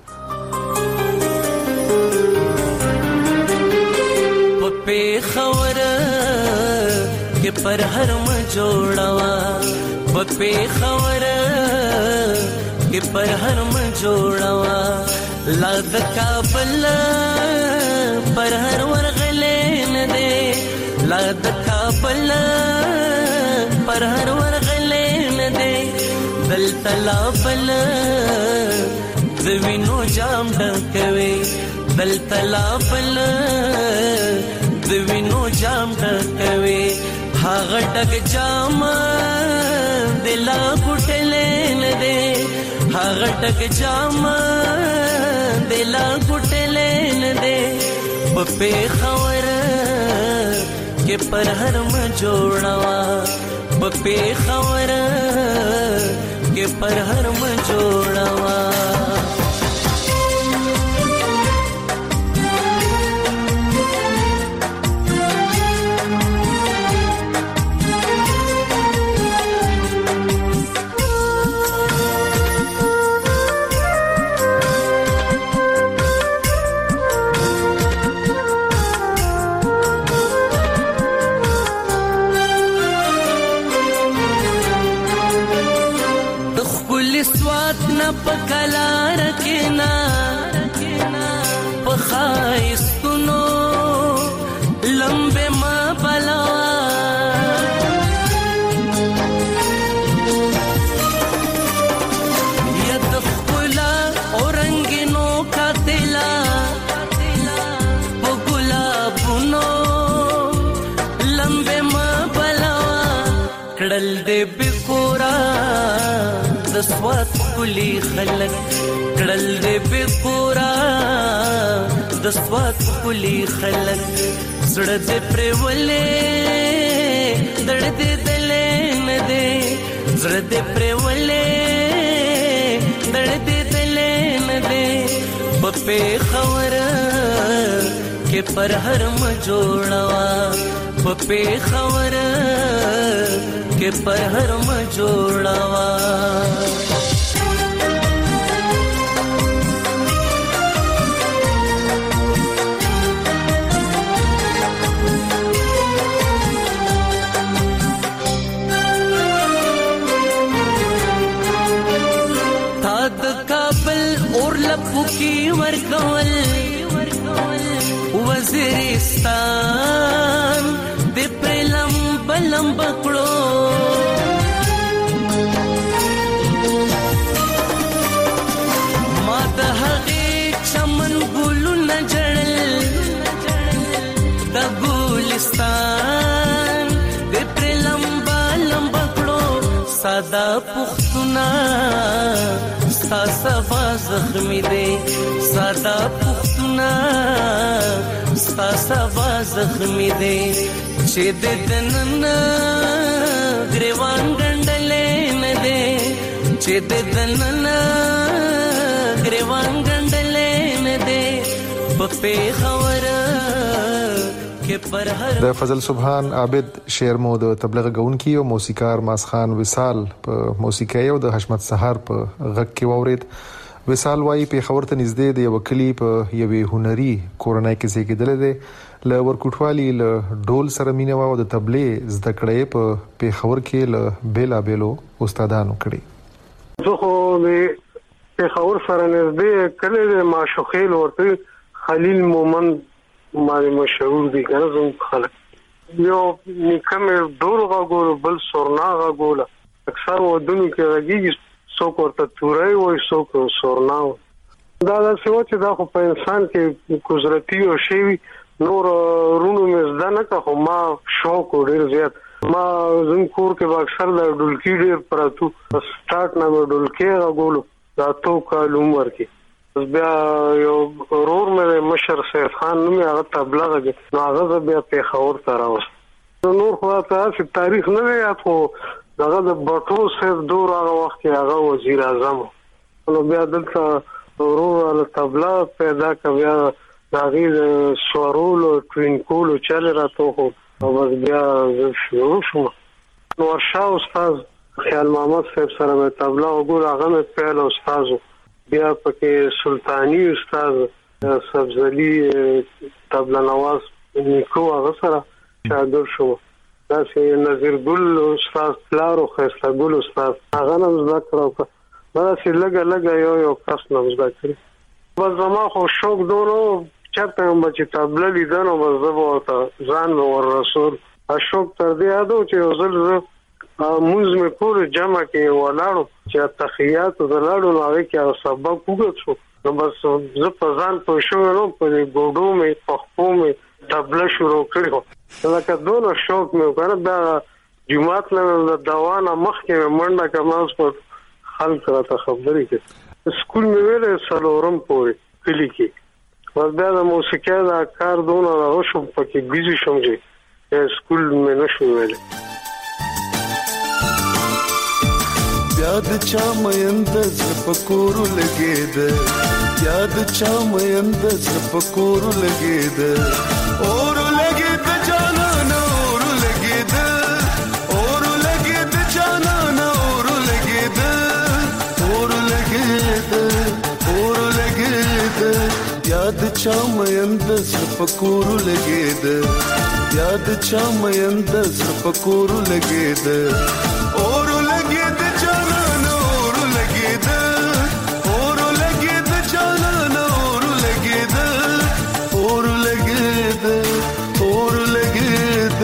په خوره کې پر هر م جوړوا په خوره کې پر هر م جوړوا لا د کابل پر هر ورغلې نه دې لا د کابل پر هر ورغلې نه دې دل تلا بل زوینو جام ډکوي دل تلا بل زوینو جام ډکوي هاغه ډک جام دلا ګټلې نه دې هاغه ټک جام دلا ګټلې दे पे खबर के पर हर जोड़वा पे खबर के पर हर जोड़वा पकला रखना पखाइस सुनो लंबे माँ बलवा यदफुला औरंगिनों का तिला वो गुलाबुनो लंबे माँ बलवा कड़ल दे बिकोरा दस्वत कुली खलक कड़ल दे बेपूरा दस्वत कुली खलक सड़ दे प्रेवले दड़ दे दले न दे सड़ दे प्रेवले दड़ दे दले न दे बपे खबर के पर हर जोड़वा बपे खबर के पर हर जोड़वा की वरकवल वज़ीरिस्तान दे प्रेलम बलम बकड़ो मात हगे चमन गुलु न जड़ल द गुलिस्तान दे प्रेलम बलम बकड़ो सादा पुख्तुना सा सफा जख्मी दे सादा पुख्तुना सा सफा जख्मी दे छेद दनन ग्रेवान गंडले न दे छेद दनन ग्रेवान गंडले न दे बपे खबर د فضل سبحان عابد شعر مو د تبلیغ غونکی او موسیقار ماسخان وصال په موسیقي او د حشمت سحر په غږ کې وورید وصال وايي په خبر ته نږدې د یو کلی په یوې هنري کورنۍ کې زیږیدل دي ل ورکوټوالي ل ډول سره مینه او د تبلیغ زده کړې په خبر کې ل بیلا بیلو استادانو کړي زه خو په خبر سره نږدې کلی معشوقیل ورته خلیل مومن مالی مشهور دی کنه زم خلک یو نکم دور غاګول بل سورنا غاګول اکثر ودونو کې راګي څوک ورته تورای وای څوک سورنا دا څه چې دا خو په انسان کې قدرتي او شی نور رونو مې ځنه کا خو ما شوق ډیر زیات ما زم کور کې اکثر د ډولکی ډیر پراتو سٹارټ نه ډولکی غاګول دا تو کالوم ورکی بیا یو رور مې مشر سید خان نومي هغه تبلیغ نو هغه بیا په خور ته راوست نور خو تاسو تاریخ نه یاد خو هغه د بټو سید دور هغه وخت هغه وزیر اعظم نو بیا دلته رور له تبلیغ پیدا کړیا داغي سوارول ټوین کول چل راته خو او بیا شروع شو نو ورشا استاد خیال محمد صاحب سره تبلیغ وګور هغه مې پیل استاد بیا پکې سلطانی استاد سبزلی طبله نواز نیکو هغه سره شاګرد شو دا چې نظیر ګل استاد پلارو خسته ګل استاد هغه نن ذکر وکړ دا چې لګا یو کس نن ذکر بس زما خو شوق دونو چرته هم چې طبله لیدنو بس زبوته ځان ور رسول اشوق تر دې اډو چې وزل موږ مې کور جمع کې ولاړو چې تخیات زلاړو هغه کې سبب وګورم نو بس زه په ځان په شو نو په ګوډو مې په خپو مې طبله شروع کړو لکه دونو شوق مې وکړ دا جمعات له دوانه مخ کې منډه کوم په خلک راته خبرې کې سکول مې ویل سلورم پورې کلی کې بیا د موسیقۍ دا کار دونه راوشم پکې بیزی شم چې سکول مې نشو ویلې. یاد چا مېند زپکورو لګید یاد چا مېند زپکورو لګید اور لګید جانان اور لګید اور لګید جانان اور لګید اور لګید اور لګید یاد چا مېند زپکورو لګید یاد چا مېند زپکورو لګید اور لګید جانان اور لګید اور لګید جانان اور لګید اور لګید اور لګید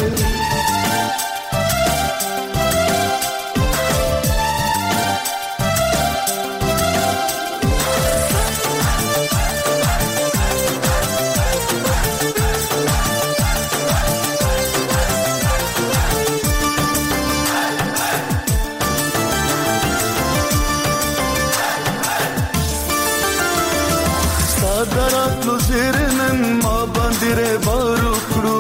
دراتلو زیرنن ما باندې ره بارو کړو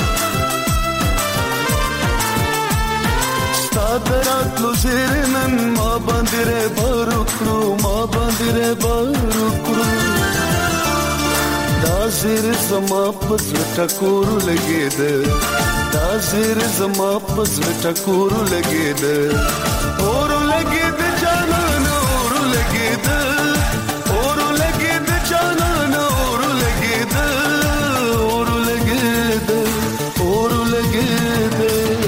دراتلو زیرنن ما باندې ره بارو کړو ما باندې ره بارو کړو دا زیر زما پس ټکور لګید دا زیر زما پس ټکور لګید اور لګید جانان اور لګید اور لګید جانان اور لګید اور لګید اور لګید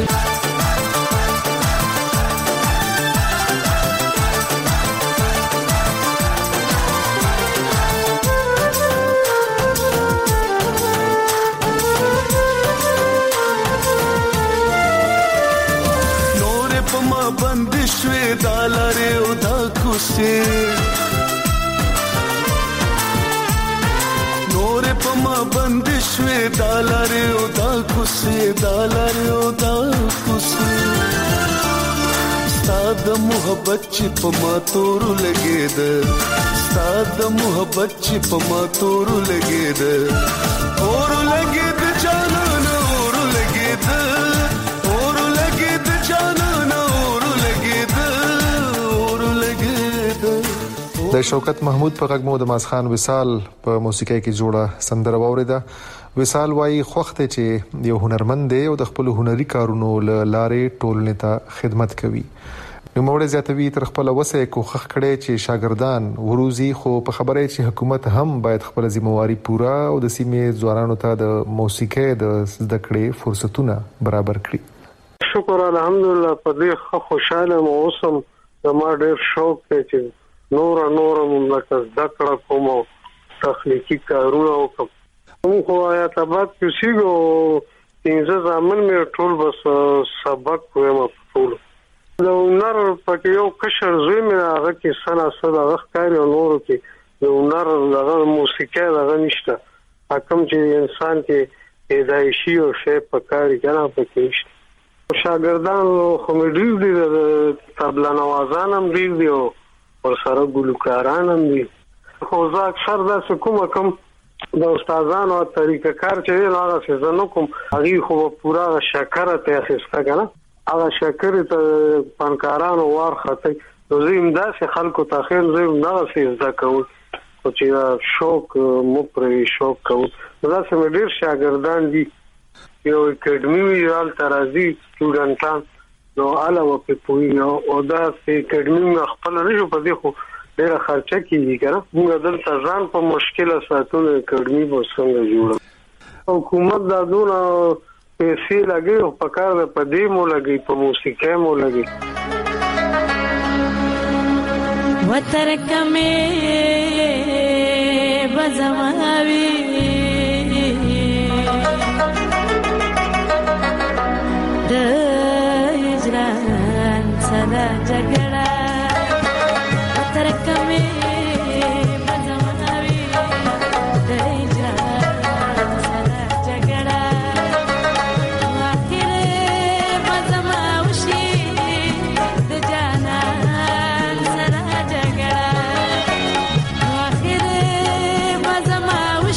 نور پما بندشوي دالاره او دا کوسه نور پما بندشوي دالاره او دا کوسه دالاره او دا کوسه ستاد محبت چې پما تور لګید ستاد محبت چې پما تور لګید اور لګید جانان اور لګید اور لګید جانان اور لګید اور لګید. د شوکت محمود په غږ مو د ماسخان وصال په موسیقۍ کې جوړه سندره واوریده. وصال وايي خوخته چې یو هنرمند دی او د خپل هنري کارونو لارې ټولنې ته خدمت کوي. نو موږ زیاتوي تر خپل وسه کوخخ کړي چې شاګردان وروزي خو په خبره چې حکومت هم باید خپل ذمہواری پورا او د سیمې ځوانانو ته د موسیقۍ د زده کړې فرصتونه برابر کړي. شکر الحمدلله په دې خوشاله موسم زما ډېر شوق دی چې نور مملکت ذکر کوم تخلیقي کارونه وکم. خو آیات آباد کې سیګو انځ ځامن مې ټول بس سبق وایم ټول نو نر پکې یو کشر زوی مې هغه کې سنا صدا غخاري او نور کې یو نر هغه موسیقي هغه نشته حکم چې انسان کې پیدایشي او شی پکاري کنه پکې نشته. شاګردان خو مې ډېر دي طبلا نوازان هم ډېر دي او سره ګلوکاران هم دي. خو زه اکثر داسې کوم د استادانو طریقه کار چې نه هغه څه زنه کوم هغه خو پورا شکر ته اخیسته کنه هغه شکر ته فنکارانو ورخته نو زم داسې خلکو ته خیر زم نه څه زده کوم او چې شوق مو پرې شوق کوم دا سم ډیر شاګردان دي یو اکیډمي ویل ترازی سټوډنټان نو علاوه په پوی او دا اکیډمي خپل نه جو په دې خو ډیره خرچه کیږي کنه موږ دلته ځان په مشکله ساتونه اکیډمي به څنګه جوړو حکومت دا دونه پیسې لګي او په کار په دې مو لګي په موسیقۍ مو لګي وترکمه بزماوي د هجران صدا جګړه وترکمه بزماوي د هجران صدا جګړه واخر بزماوشي د جانان صدا جګړه واخر بزماوشي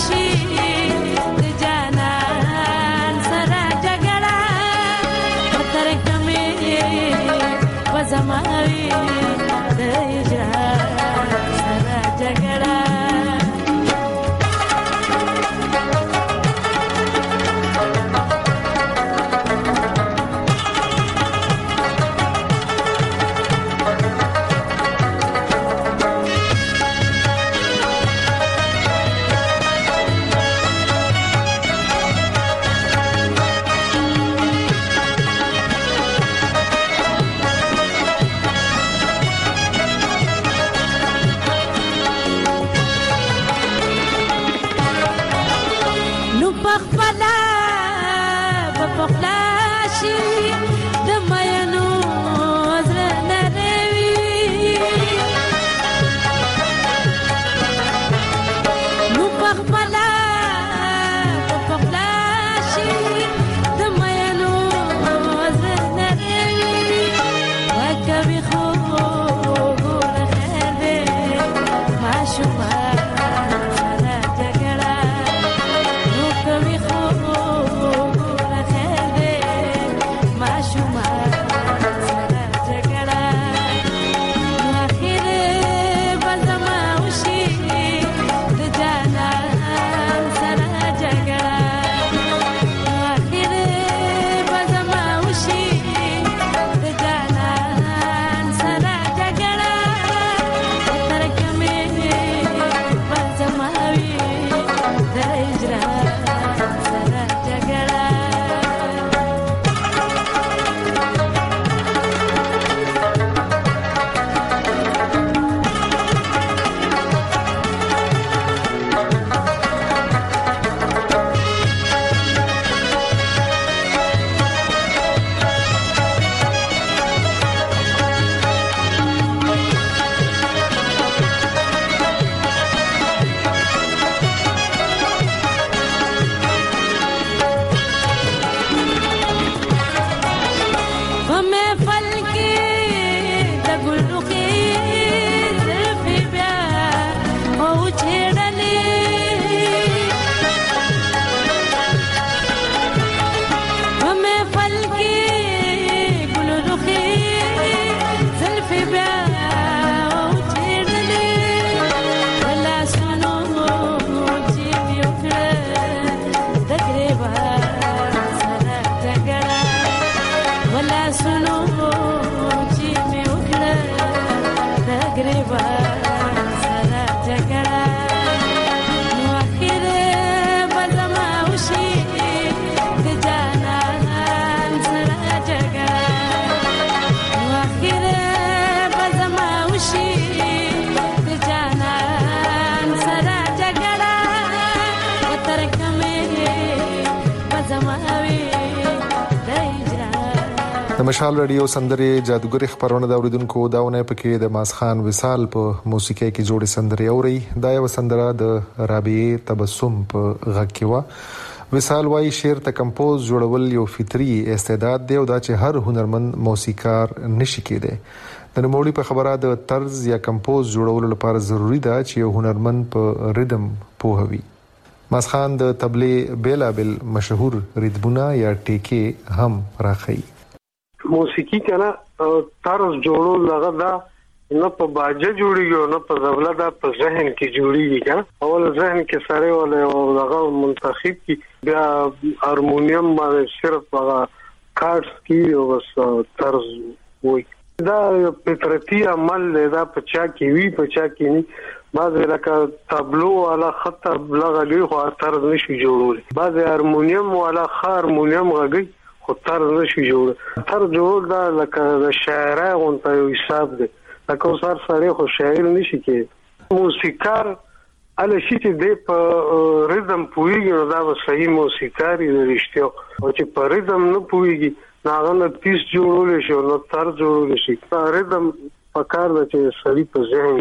د مشال رادیو سندري جادوګر خبرونه د اوریدونکو داونه پکې د ماسخان وصال په موسیقي کې جوړې سندري اوري دا یو سندره د رابعه تبسم په غږ کې و وصال وايي شعر ته کمپوز جوړول یو فطري استعداد دی او دا چې هر هنرمند موسیقار نشي کېدی د نوموړي په خبره د طرز یا کمپوز جوړولو لپاره ضروری ده چې یو هنرمند په ریدم پوهوي ماسخان د تبلې بیلابل مشهور ریتمونه یا ټیکې هم راخی موسیقي کنه طرز جوړول لغه دا نه په باجه جوړیږي نه په زبله دا په ذهن کې جوړیږي کنه اول ذهن کې سره ولا لغه منتخب کی بیا هارمونیم باندې صرف هغه کارډز کی او بس طرز وای دا فطرتي عمل دا په چا کې وی په چا کې نه بعض لکه تابلو والا خط لغه لوي خو طرز نشي جوړول بعض هارمونیم والا هارمونیم غږی خو طرز نشي جوړ طرز جوړ دا لکه د شاعر غونته یو حساب دی لکه سر سره خو شاعر نشي کې موسیقار ال شي چې د په ریتم پویږي دا به صحیح موسیقار دی رښتیا او چې په ریتم نه پویږي ناغه نه پیس جوړول شي نو طرز جوړول شي ریتم پکار د چې سړي په ذهن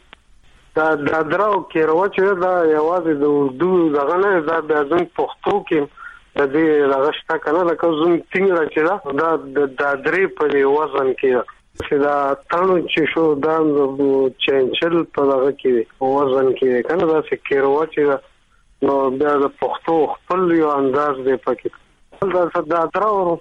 کې دا دراو کې راوچې دا یوازې د اردو دغه نه دا د ځن پښتو کې د دې راغشتا کنه لکه زوم څنګه راځي دا د درې په وزن کې چې دا تانو چې شو دا چنچل په هغه کې وزن کې کنه دا فکر واچي نو بیا د پښتو خپل یو انداز دی پکې دا دراو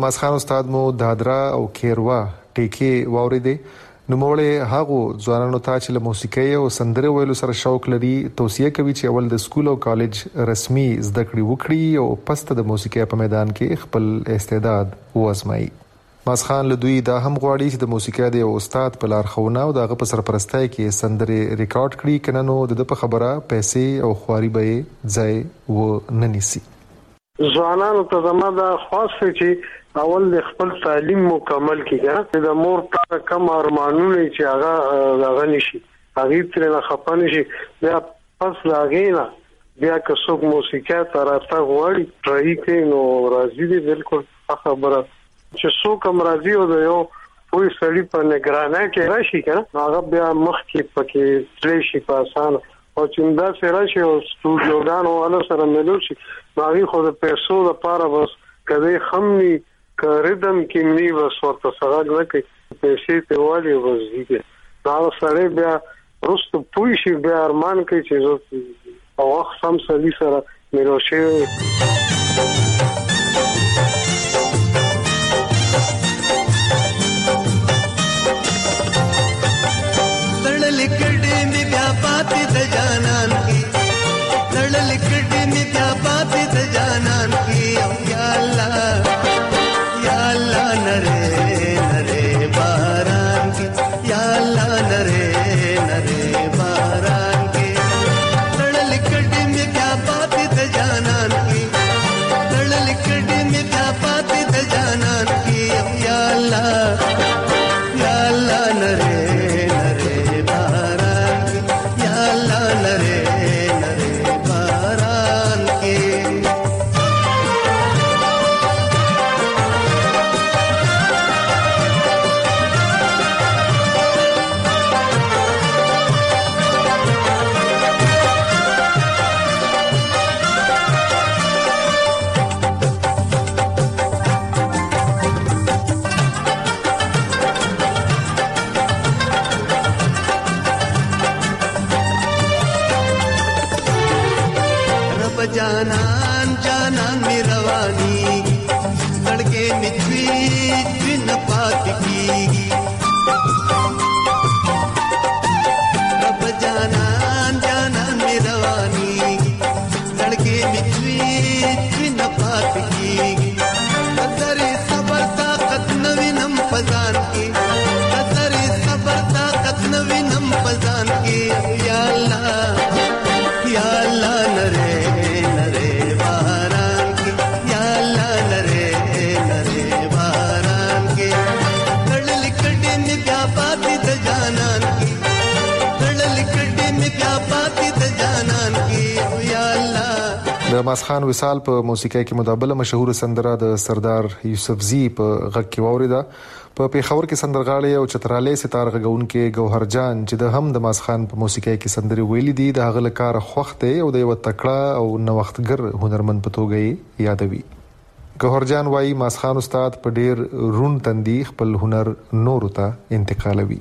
د ماسخان استاد مو دادرا او کیروا ټیکي واوریدې. نوموړی هغو ځوانانو ته چې له موسیقۍ او سندرې ویلو سره شوق لري توصیه کوي چې اول د سکول او کالج رسمي زده کړې وکړي او پس د موسیقۍ په میدان کې خپل استعداد وازمایي. ماسخان له دوی دا هم غواړي چې د موسیقۍ د یو استاد په لارښوونه او دغه په سرپرستۍ کې سندرې ریکارډ کړي، کنه نو د په خبره پیسې او خواري به ځای و نه نیسي. ځوانانو ته زما دا خاصه چې اول د خپل تعلیم مکمل کړي، د مور ته کم ارمانونه چې هغه نشي هغه تر نه خپانه شي، بیا پس لاګینا بیا که څوک موسیقۍ تراته غواړي ټرای کوي نو راځي دي بالکل خبره چې څوک هم راځي او د یو پوي سړي په نگرانۍ کې راشي کنه هغه بیا مخ کې پکې تللی شي په اسانه او چې دا سره راشي او سټوډیوګانو ولا سره ملو شي باغی خو د پیسو لپاره بس کله خمني کردم کې نی بس ورته سره نه کوي پیسې ته والی وځي دا سره بیا رستو پوي شي بیا ارمان کوي چې او وخت سم سړي سره ملو شي. د ماسخان وصال په موسیقۍ کې مدابله مشهور سندره د سردار یوسفزي په غږ کې واوریده. په پیښور کې سندرغاړي او چترالي ستار غږونکو ګوهر جان چې د هم د ماسخان په موسیقۍ کې سندري ویلي دي د هغه لکار خوخته او د یو تکړه او نوښتګر هنرمند په توګه یادوي. ګوهر جان وايي ماسخان استاد په ډیر رون تندي خپل هنر نور ته انتقالوي.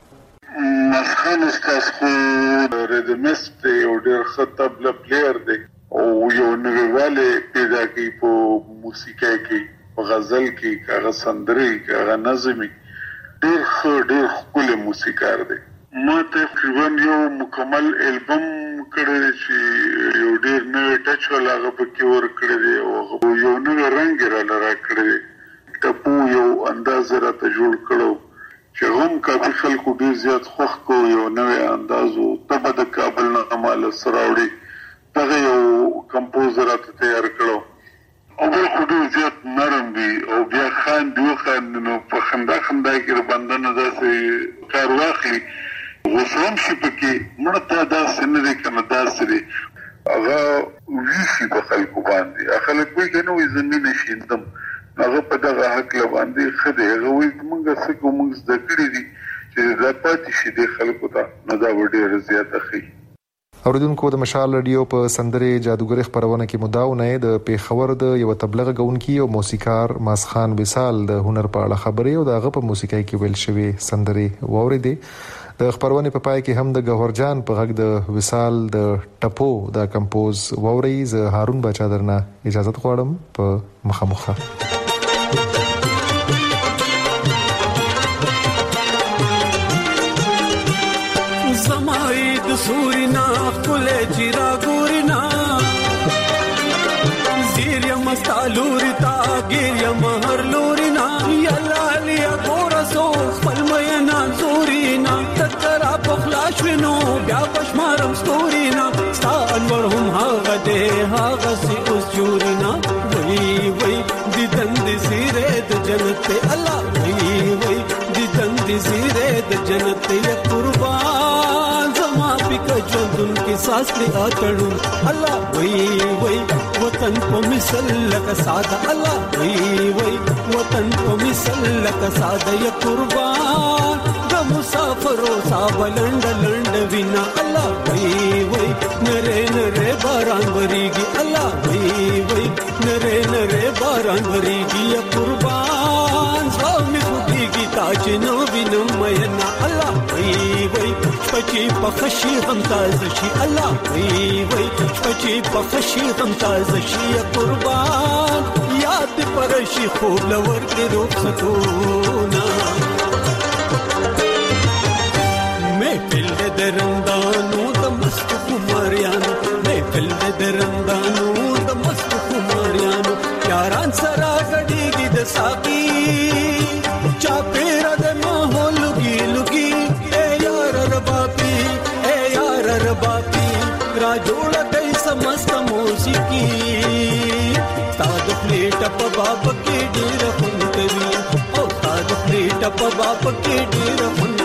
ماسخان استاد خو ریدمست او ډیر خطب پلیئر دی او یو نویواله پیدا کوي په موسیقۍ کې په غزل کې هغه سندري هغه نظمي ډېر ښکلی موسیقار دی. ما تقریبا یو مکمل البم کړی چې یو ډېر نوی ټچ ولا هغه پکې ورکړی دی او یو نوی رنګ را کړی دی. ټپو یو انداز راته جوړ کړو چې هم کافي خلکو ډېر زیات خوښ کړو. یو نوی انداز و تبه د کابل نه مال سراوړي دغه یو کمپوزر راته تیار کړو او بل خو ډېر زیات نرم دی او بیا خاندي نو په خندا کې بندنه داسې کار واخلي غوسه هم شي پکې مړه ته داسې نه دی که نه داسې دی هغه ویشي په خلکو باندې خلک وایي که نه وایي زه مینه شیندم هغه په دغه هکله باندې ښه دی هغه وایي موږ څه کوو موږ زده کړي دي چې دا پاتې شي دې خلکو ته نو دا به ډېره زیاته ښي. اوریدونکو د مشال رادیو په سندرې جادوګر خبرونه کې مداونه د پیښور د یو تبلیغ غونکي او موسیقار ماسخان وصال د هنر په اړه خبرې او دغه په موسیقۍ کې ویل شوی سندرې واوریدې. د خبرونه په پای کې هم د ګوهر جان په غږ د وصال د ټپو د کمپوز واوري. زه هارون بچا درنه اجازه غواړم په مخه. وای د سورینا کله چیرا ګورینا زیر یم استالوري تا ګیر یم هر لورینا یلا لیا ګورسو خپل مینا زورینا تکرا بخلاش وینو بیا بشمارم ستورینا ستا انور هم هاغه ده هاغه سی اوس جورینا وای وای د دند زیره د جنت الله وای وای د دند زیره د جنت یا قربان زما پک ژوندون کې ساس له اتړو الله وای وای وطن په مثل لک ساده الله وای وای وطن په مثل لک ساده یا قربان د مسافرو صاحب لند لند وینا الله وای وای نره نره باران وریږي الله وای وای نره نره باران وریږي یا قربان زما خوږیږي تاج نو وینم مینا الله وای وای پچی په خشي غم تازه شي الله وای وای پچی په خشي غم تازه شي یا قربان یاد پرشي خوب لور کې روح سکونا محفل درندانو د مست خماریانو محفل درندانو د مست خماریانو یاران سره غړيږي د ساقي چا پیر د ماحول لګي لګي اے یار رباپي اے یار رباپي را جوړ کای سمست موسیقي تاد پلیټ په باب کې ډیر خوندوي او تاد پلیټ په باب کې ډیر خوندوي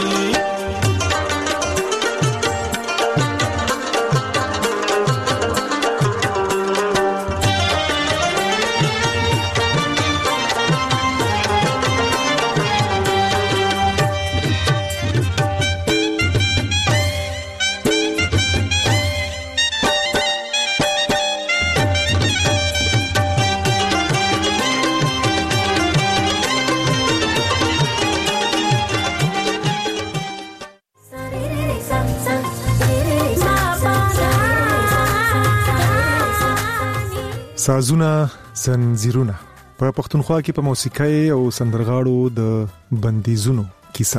سازونه زنجیرونه په پښتونخوا کې په موسیقۍ او سندرغاړو د بندیزونو کیسه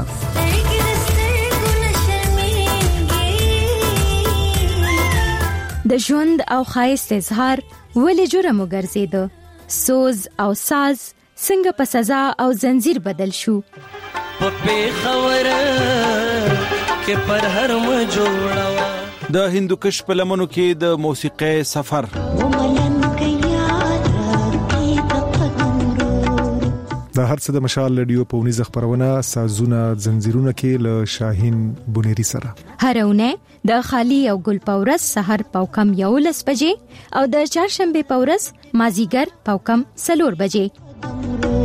د ژوند او خایست اظهار ولې جرم وګرځیده سوز او ساز څنګه په سزا او زنجیر بدل شو په خبره کې پر هر م جوړوا د هندوکش په لمنو کې د موسیقۍ سفر د هرڅه د مشال رادیو په ونیزه خبرونه سازونه زنجیرونه کې له شاهین بونيري سره هرونه د خالی او ګل پورس سحر پاوکم 11 بجې او د چهارشنبه پورس مازیګر پاوکم 3 بجې